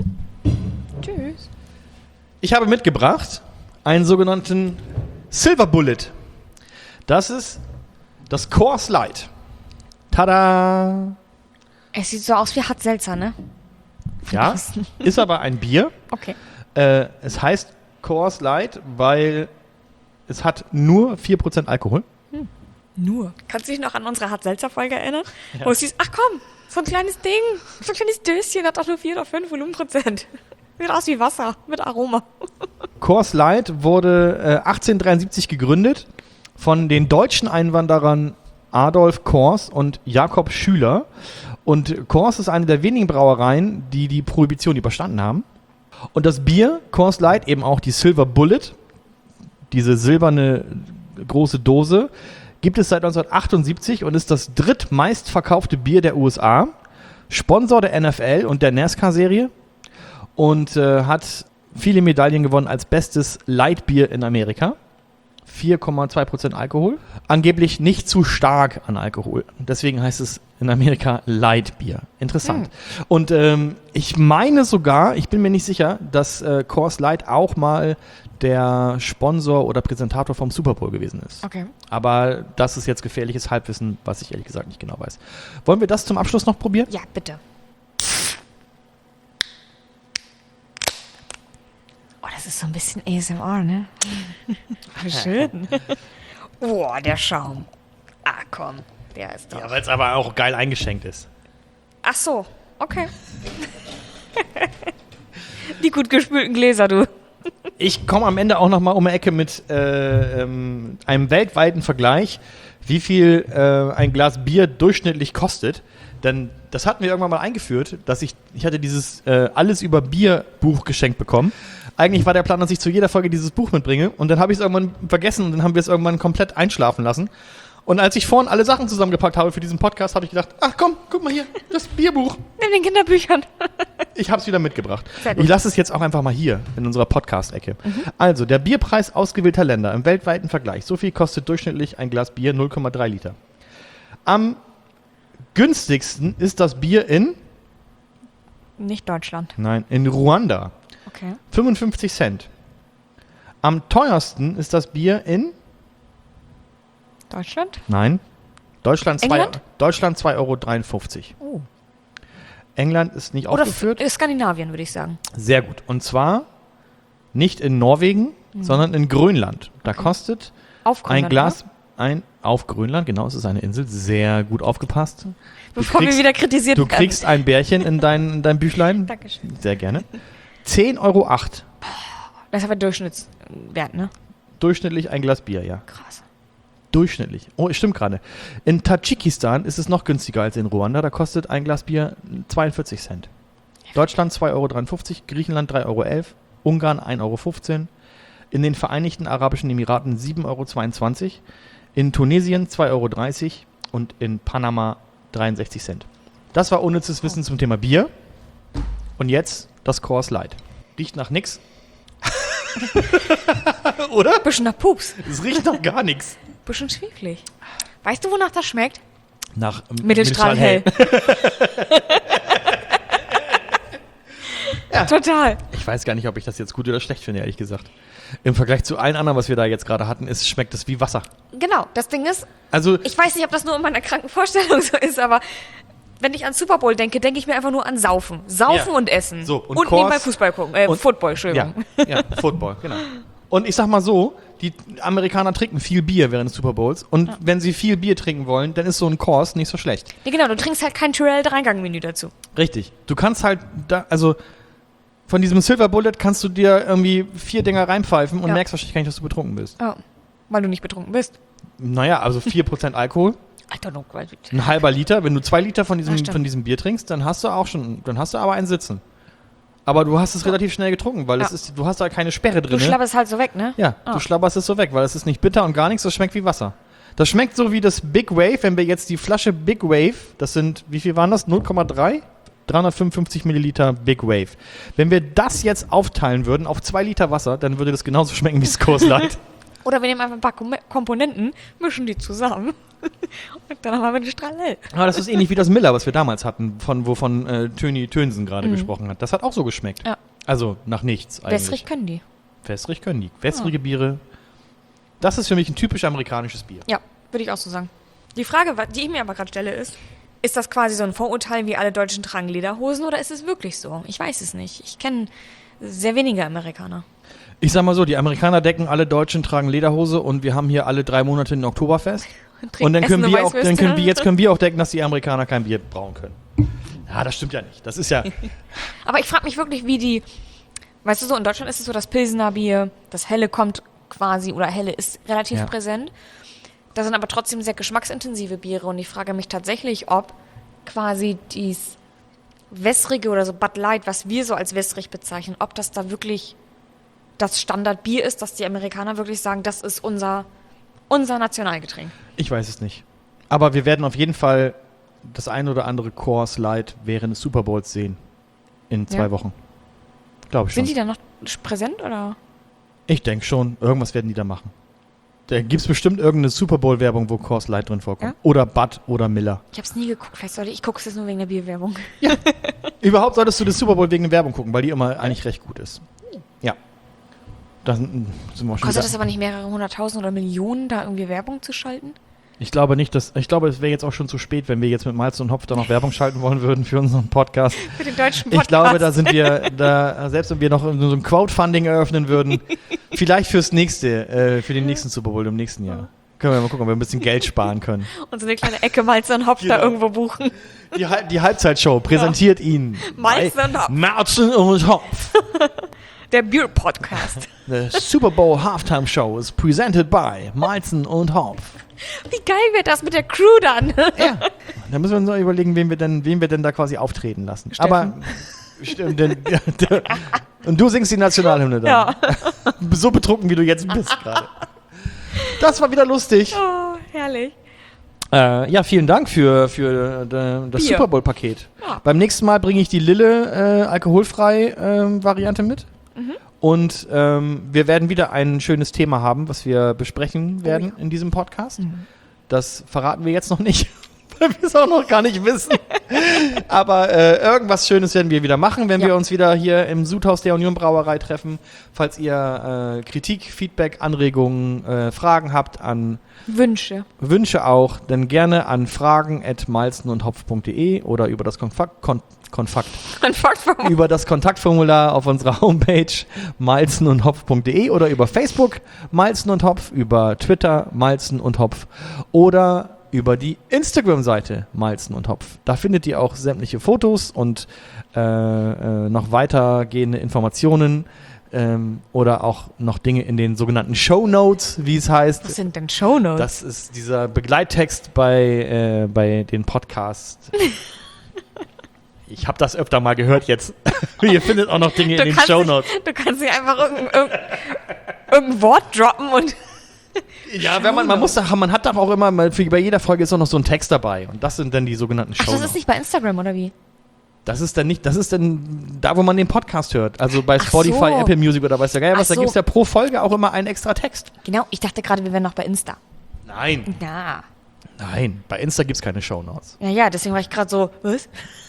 [SPEAKER 2] Tschüss.
[SPEAKER 1] Ich habe mitgebracht einen sogenannten Silver Bullet. Das ist das Coors Light. Tada!
[SPEAKER 2] Es sieht so aus wie Hart Seltzer, ne?
[SPEAKER 1] Ja, ist aber ein Bier.
[SPEAKER 2] Okay.
[SPEAKER 1] Äh, es heißt Coors Light, weil es hat nur vier Prozent Alkohol.
[SPEAKER 2] Nur. Kannst du dich noch an unsere Hart-Seltzer-Folge erinnern? Ja. Wo es hieß, ach komm, so ein kleines Ding, so ein kleines Döschen, hat doch nur vier oder fünf Volumenprozent. Sieht aus wie Wasser mit Aroma.
[SPEAKER 1] Coors Light wurde äh, achtzehnhundertdreiundsiebzig gegründet von den deutschen Einwanderern Adolf Coors und Jakob Schüler. Und Coors ist eine der wenigen Brauereien, die die Prohibition überstanden haben. Und das Bier, Coors Light, eben auch die Silver Bullet, diese silberne große Dose, gibt es seit neunzehnhundertachtundsiebzig und ist das drittmeistverkaufte Bier der U S A. Sponsor der N F L und der NASCAR-Serie. Und äh, hat viele Medaillen gewonnen als bestes Lightbier in Amerika. vier Komma zwei Prozent Alkohol. Angeblich nicht zu stark an Alkohol. Deswegen heißt es in Amerika Lightbier. Interessant. Hm. Und ähm, ich meine sogar, ich bin mir nicht sicher, dass äh, Coors Light auch mal der Sponsor oder Präsentator vom Super Bowl gewesen ist.
[SPEAKER 2] Okay.
[SPEAKER 1] Aber das ist jetzt gefährliches Halbwissen, was ich ehrlich gesagt nicht genau weiß. Wollen wir das zum Abschluss noch probieren?
[SPEAKER 2] Ja, bitte. Oh, das ist so ein bisschen A S M R, ne? Schön. Oh, der Schaum. Ah, komm. Der ist doch.
[SPEAKER 1] Ja, weil es aber auch geil eingeschenkt ist.
[SPEAKER 2] Ach so, okay. Die gut gespülten Gläser, du.
[SPEAKER 1] Ich komme am Ende auch noch mal um die Ecke mit äh, ähm, einem weltweiten Vergleich, wie viel äh, ein Glas Bier durchschnittlich kostet. Denn das hatten wir irgendwann mal eingeführt, dass ich, ich hatte dieses äh, Alles über Bier Buch geschenkt bekommen. Eigentlich war der Plan, dass ich zu jeder Folge dieses Buch mitbringe und dann habe ich es irgendwann vergessen und dann haben wir es irgendwann komplett einschlafen lassen. Und als ich vorhin alle Sachen zusammengepackt habe für diesen Podcast, habe ich gedacht, ach komm, guck mal hier, das Bierbuch.
[SPEAKER 2] Neben den Kinderbüchern.
[SPEAKER 1] Ich habe es wieder mitgebracht.
[SPEAKER 2] Sehr gut.
[SPEAKER 1] Ich lasse es jetzt auch einfach mal hier in unserer Podcast-Ecke. Mhm. Also, der Bierpreis ausgewählter Länder im weltweiten Vergleich. So viel kostet durchschnittlich ein Glas Bier, null Komma drei Liter. Am günstigsten ist das Bier in?
[SPEAKER 2] Nicht Deutschland.
[SPEAKER 1] Nein, in Ruanda.
[SPEAKER 2] Okay.
[SPEAKER 1] fünfundfünfzig Cent. Am teuersten ist das Bier in?
[SPEAKER 2] Deutschland?
[SPEAKER 1] Nein. Deutschland
[SPEAKER 2] England?
[SPEAKER 1] zwei Euro dreiundfünfzig.
[SPEAKER 2] Oh.
[SPEAKER 1] England ist nicht
[SPEAKER 2] Oder
[SPEAKER 1] aufgeführt.
[SPEAKER 2] F- Skandinavien, würde ich sagen.
[SPEAKER 1] Sehr gut. Und zwar nicht in Norwegen, mhm. sondern in Grönland. Da
[SPEAKER 2] Okay.
[SPEAKER 1] kostet
[SPEAKER 2] Auf Grönland,
[SPEAKER 1] ein Glas, ein auf Grönland, genau, es ist eine Insel, sehr gut aufgepasst.
[SPEAKER 2] Bevor
[SPEAKER 1] kriegst,
[SPEAKER 2] wir wieder kritisiert
[SPEAKER 1] Du
[SPEAKER 2] werden.
[SPEAKER 1] kriegst ein Bärchen in dein, in dein Büchlein.
[SPEAKER 2] Dankeschön.
[SPEAKER 1] Sehr gerne. zehn Euro acht.
[SPEAKER 2] Das ist aber Durchschnittswert, ne?
[SPEAKER 1] Durchschnittlich ein Glas Bier, ja.
[SPEAKER 2] Krass.
[SPEAKER 1] Durchschnittlich. Oh, stimmt gerade. In Tadschikistan ist es noch günstiger als in Ruanda. Da kostet ein Glas Bier zweiundvierzig Cent. Deutschland zwei Euro dreiundfünfzig, Griechenland drei Euro elf, Ungarn ein Euro fünfzehn, in den Vereinigten Arabischen Emiraten sieben Euro zweiundzwanzig, in Tunesien zwei Euro dreißig und in Panama dreiundsechzig Cent. Das war unnützes Wissen zum Thema Bier. Und jetzt das Coors Light. Riecht nach nix. Oder?
[SPEAKER 2] Bisschen nach Pups.
[SPEAKER 1] Es riecht nach gar nichts.
[SPEAKER 2] Bisschen schweflig. Weißt du, wonach das schmeckt?
[SPEAKER 1] Nach ähm,
[SPEAKER 2] Mittelstrahl hell.
[SPEAKER 1] Ja.
[SPEAKER 2] Total.
[SPEAKER 1] Ich weiß gar nicht, ob ich das jetzt gut oder schlecht finde, ehrlich gesagt. Im Vergleich zu allen anderen, was wir da jetzt gerade hatten, ist, schmeckt es wie Wasser.
[SPEAKER 2] Genau, das Ding ist,
[SPEAKER 1] Also,
[SPEAKER 2] ich weiß nicht, ob das nur in meiner kranken Vorstellung so ist, aber wenn ich an Super Bowl denke, denke ich mir einfach nur an Saufen. Saufen
[SPEAKER 1] Ja.
[SPEAKER 2] und Essen.
[SPEAKER 1] So, und
[SPEAKER 2] und
[SPEAKER 1] Coors-
[SPEAKER 2] nebenbei Fußball gucken. Äh,
[SPEAKER 1] und-
[SPEAKER 2] Football,
[SPEAKER 1] ja,
[SPEAKER 2] Entschuldigung.
[SPEAKER 1] ja, Football, genau. Und ich sag mal so, die Amerikaner trinken viel Bier während des Super Bowls. Und
[SPEAKER 2] Ja.
[SPEAKER 1] wenn sie viel Bier trinken wollen, dann ist so ein Coors nicht so schlecht.
[SPEAKER 2] Ja, genau, du trinkst halt kein Tyrell-Drei-Gang-Menü dazu.
[SPEAKER 1] Richtig. Du kannst halt, da, also von diesem Silver Bullet kannst du dir irgendwie vier Dinger reinpfeifen und
[SPEAKER 2] Ja.
[SPEAKER 1] merkst wahrscheinlich gar nicht, dass du betrunken bist.
[SPEAKER 2] Ja, weil du nicht betrunken bist.
[SPEAKER 1] Naja, also vier Prozent Alkohol,
[SPEAKER 2] I don't know, weil
[SPEAKER 1] ein halber Liter. Wenn du zwei Liter von diesem,
[SPEAKER 2] Ja, stimmt.
[SPEAKER 1] von diesem Bier trinkst, dann hast du auch schon, dann hast du aber einen Sitzen. Aber du hast es relativ schnell getrunken, weil
[SPEAKER 2] Ja.
[SPEAKER 1] es ist, du hast da keine Sperre drin.
[SPEAKER 2] du schlabberst halt so weg, ne?
[SPEAKER 1] Ja,
[SPEAKER 2] Ah.
[SPEAKER 1] du schlabberst es so weg, weil es ist nicht bitter und gar nichts, das schmeckt wie Wasser. Das schmeckt so wie das Big Wave, wenn wir jetzt die Flasche Big Wave, das sind, wie viel waren das? null Komma drei? dreihundertfünfundfünfzig Milliliter Big Wave. Wenn wir das jetzt aufteilen würden auf zwei Liter Wasser, dann würde das genauso schmecken wie das Coors Light.
[SPEAKER 2] Oder wir nehmen einfach ein paar Kom- Komponenten, mischen die zusammen und dann haben wir den Strahl hell.
[SPEAKER 1] Aber das ist ähnlich wie das Miller, was wir damals hatten, von wovon äh, Töni Tönsen gerade gesprochen hat. Das hat auch so geschmeckt.
[SPEAKER 2] Ja.
[SPEAKER 1] Also nach nichts eigentlich.
[SPEAKER 2] Wässrig können die.
[SPEAKER 1] Wässrig können die. Wässrige Biere. Das ist für mich ein typisch amerikanisches Bier.
[SPEAKER 2] Ja, würde ich auch so sagen. Die Frage, wa- die ich mir aber gerade stelle, ist, ist das quasi so ein Vorurteil, wie alle Deutschen tragen Lederhosen oder ist es wirklich so? Ich weiß es nicht. Ich kenne sehr wenige Amerikaner.
[SPEAKER 1] Ich sag mal so, die Amerikaner decken, alle Deutschen tragen Lederhose und wir haben hier alle drei Monate ein Oktoberfest.
[SPEAKER 2] Trinken
[SPEAKER 1] Und dann können
[SPEAKER 2] Essen
[SPEAKER 1] wir auch, dann
[SPEAKER 2] Weißwürste.
[SPEAKER 1] können wir, jetzt können wir auch decken, dass die Amerikaner kein Bier brauen können. Ja, das stimmt ja nicht. Das ist ja,
[SPEAKER 2] Aber ich frage mich wirklich, wie die, weißt du so, in Deutschland ist es so, das Pilsener Bier, das Helle kommt quasi, oder Helle ist relativ
[SPEAKER 1] Ja.
[SPEAKER 2] präsent. Da sind aber trotzdem sehr geschmacksintensive Biere und ich frage mich tatsächlich, ob quasi dies Wässrige oder so Bud Light, was wir so als wässrig bezeichnen, ob das da wirklich das Standardbier ist, dass die Amerikaner wirklich sagen, das ist unser, unser Nationalgetränk.
[SPEAKER 1] ich weiß es nicht. Aber wir werden auf jeden Fall das ein oder andere Coors Light während des Super Bowls sehen. In zwei
[SPEAKER 2] Ja.
[SPEAKER 1] Wochen. Glaube ich schon.
[SPEAKER 2] Sind die da noch präsent oder?
[SPEAKER 1] Ich denke schon. Irgendwas werden die da machen. Da gibt es bestimmt irgendeine Super Bowl-Werbung, wo Coors Light drin vorkommt.
[SPEAKER 2] Ja?
[SPEAKER 1] Oder Bud oder Miller.
[SPEAKER 2] Ich habe es nie geguckt. Vielleicht sollte ich gucke es jetzt nur wegen der Bierwerbung.
[SPEAKER 1] Überhaupt solltest du das Super Bowl wegen der Werbung gucken, weil die immer eigentlich recht gut ist. Ja. Dann sind wir auch schon
[SPEAKER 2] Kostet
[SPEAKER 1] wieder.
[SPEAKER 2] das aber nicht mehrere hunderttausend oder Millionen, da irgendwie Werbung zu schalten?
[SPEAKER 1] Ich glaube nicht, dass. Ich glaube, es wäre jetzt auch schon zu spät, wenn wir jetzt mit Malz und Hopf da noch Werbung schalten wollen würden für unseren Podcast.
[SPEAKER 2] Für den deutschen
[SPEAKER 1] Ich glaube, da sind wir, da, selbst wenn wir noch so ein Crowdfunding eröffnen würden, vielleicht fürs nächste, äh, für den nächsten Super Bowl im nächsten Jahr. Können wir mal gucken, ob wir ein bisschen Geld sparen können.
[SPEAKER 2] Und so eine kleine Ecke Malz und Hopf
[SPEAKER 1] Genau.
[SPEAKER 2] da irgendwo buchen.
[SPEAKER 1] Die, Hal- die Halbzeitshow präsentiert Ihnen
[SPEAKER 2] Malz
[SPEAKER 1] bei
[SPEAKER 2] und Hopf.
[SPEAKER 1] Malz und Hopf.
[SPEAKER 2] Der Bier-Podcast.
[SPEAKER 1] The Super Bowl Halftime Show is presented by Malzen und Hopf.
[SPEAKER 2] Wie geil wird das mit der Crew dann?
[SPEAKER 1] Ja, da müssen wir uns noch überlegen, wen wir denn, wen wir denn da quasi auftreten lassen.
[SPEAKER 2] Steffen.
[SPEAKER 1] Aber stimmt, denn, ja, der, und du singst die Nationalhymne dann.
[SPEAKER 2] Ja.
[SPEAKER 1] So betrunken, wie du jetzt bist gerade. Das war wieder lustig.
[SPEAKER 2] Oh, herrlich.
[SPEAKER 1] Äh, ja, vielen Dank für, für äh, das
[SPEAKER 2] Bier.
[SPEAKER 1] Super Bowl-Paket.
[SPEAKER 2] Ja.
[SPEAKER 1] Beim nächsten Mal bringe ich die Lille äh, alkoholfrei äh, Variante mit.
[SPEAKER 2] Mhm.
[SPEAKER 1] Und ähm, wir werden wieder ein schönes Thema haben, was wir besprechen werden
[SPEAKER 2] Oh ja.
[SPEAKER 1] in diesem Podcast.
[SPEAKER 2] Mhm.
[SPEAKER 1] Das verraten wir jetzt noch nicht, weil wir es auch noch gar nicht wissen. Aber äh, irgendwas Schönes werden wir wieder machen, wenn
[SPEAKER 2] Ja.
[SPEAKER 1] wir uns wieder hier im Sudhaus der Union Brauerei treffen. Falls ihr äh, Kritik, Feedback, Anregungen, äh, Fragen habt, an
[SPEAKER 2] Wünsche.
[SPEAKER 1] Wünsche auch, dann gerne an fragen at malzenundhopf punkt de oder über das Konfakt, kon, Konfakt, über das Kontaktformular auf unserer Homepage malzenundhopf punkt de oder über Facebook Malzen und Hopf, über Twitter Malzen und Hopf oder über die Instagram-Seite Malzen und Hopf. Da findet ihr auch sämtliche Fotos und äh, äh, noch weitergehende Informationen ähm, oder auch noch Dinge in den sogenannten Shownotes, wie es heißt.
[SPEAKER 2] Was sind denn Shownotes?
[SPEAKER 1] Das ist dieser Begleittext bei, äh, bei den Podcasts. Ich habe das öfter mal gehört jetzt. Ihr findet auch noch Dinge
[SPEAKER 2] Du
[SPEAKER 1] in den
[SPEAKER 2] kannst
[SPEAKER 1] Shownotes.
[SPEAKER 2] nicht- Du kannst nicht einfach irgendein, irgendein, irgendein Wort droppen und
[SPEAKER 1] Ja, wenn man, man muss da, man hat doch auch immer, mal für, bei jeder Folge ist auch noch so ein Text dabei. Und das sind dann die sogenannten
[SPEAKER 2] Ach,
[SPEAKER 1] Shownotes.
[SPEAKER 2] das ist nicht bei Instagram, oder wie?
[SPEAKER 1] Das ist dann nicht, das ist dann da, wo man den Podcast hört. Also bei
[SPEAKER 2] Ach
[SPEAKER 1] Spotify,
[SPEAKER 2] so.
[SPEAKER 1] Apple Music oder weiß der Geier was,
[SPEAKER 2] Ach
[SPEAKER 1] da
[SPEAKER 2] so.
[SPEAKER 1] gibt es ja pro Folge auch immer einen extra Text.
[SPEAKER 2] Genau, ich dachte gerade, wir wären noch bei Insta.
[SPEAKER 1] Nein,
[SPEAKER 2] Ja.
[SPEAKER 1] nein, bei Insta gibt es keine Shownotes.
[SPEAKER 2] Ja, ja, deswegen war ich gerade so, was?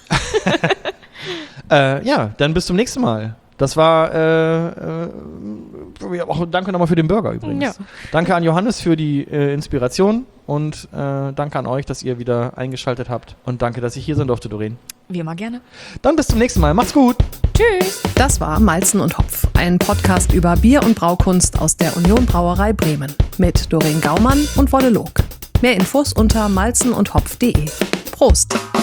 [SPEAKER 1] Äh, ja, dann bis zum nächsten Mal. Das war, äh, äh, auch danke nochmal für den Burger übrigens.
[SPEAKER 2] Ja.
[SPEAKER 1] Danke an Johannes für die äh, Inspiration und äh, danke an euch, dass ihr wieder eingeschaltet habt und danke, dass ich hier sein durfte, Doreen.
[SPEAKER 2] Wie immer gerne.
[SPEAKER 1] Dann bis zum nächsten Mal. Macht's gut.
[SPEAKER 2] Tschüss.
[SPEAKER 3] Das war Malzen und Hopf, ein Podcast über Bier und Braukunst aus der Union Brauerei Bremen mit Doreen Gaumann und Wolle Log. Mehr Infos unter malzenundhopf punkt de. Prost!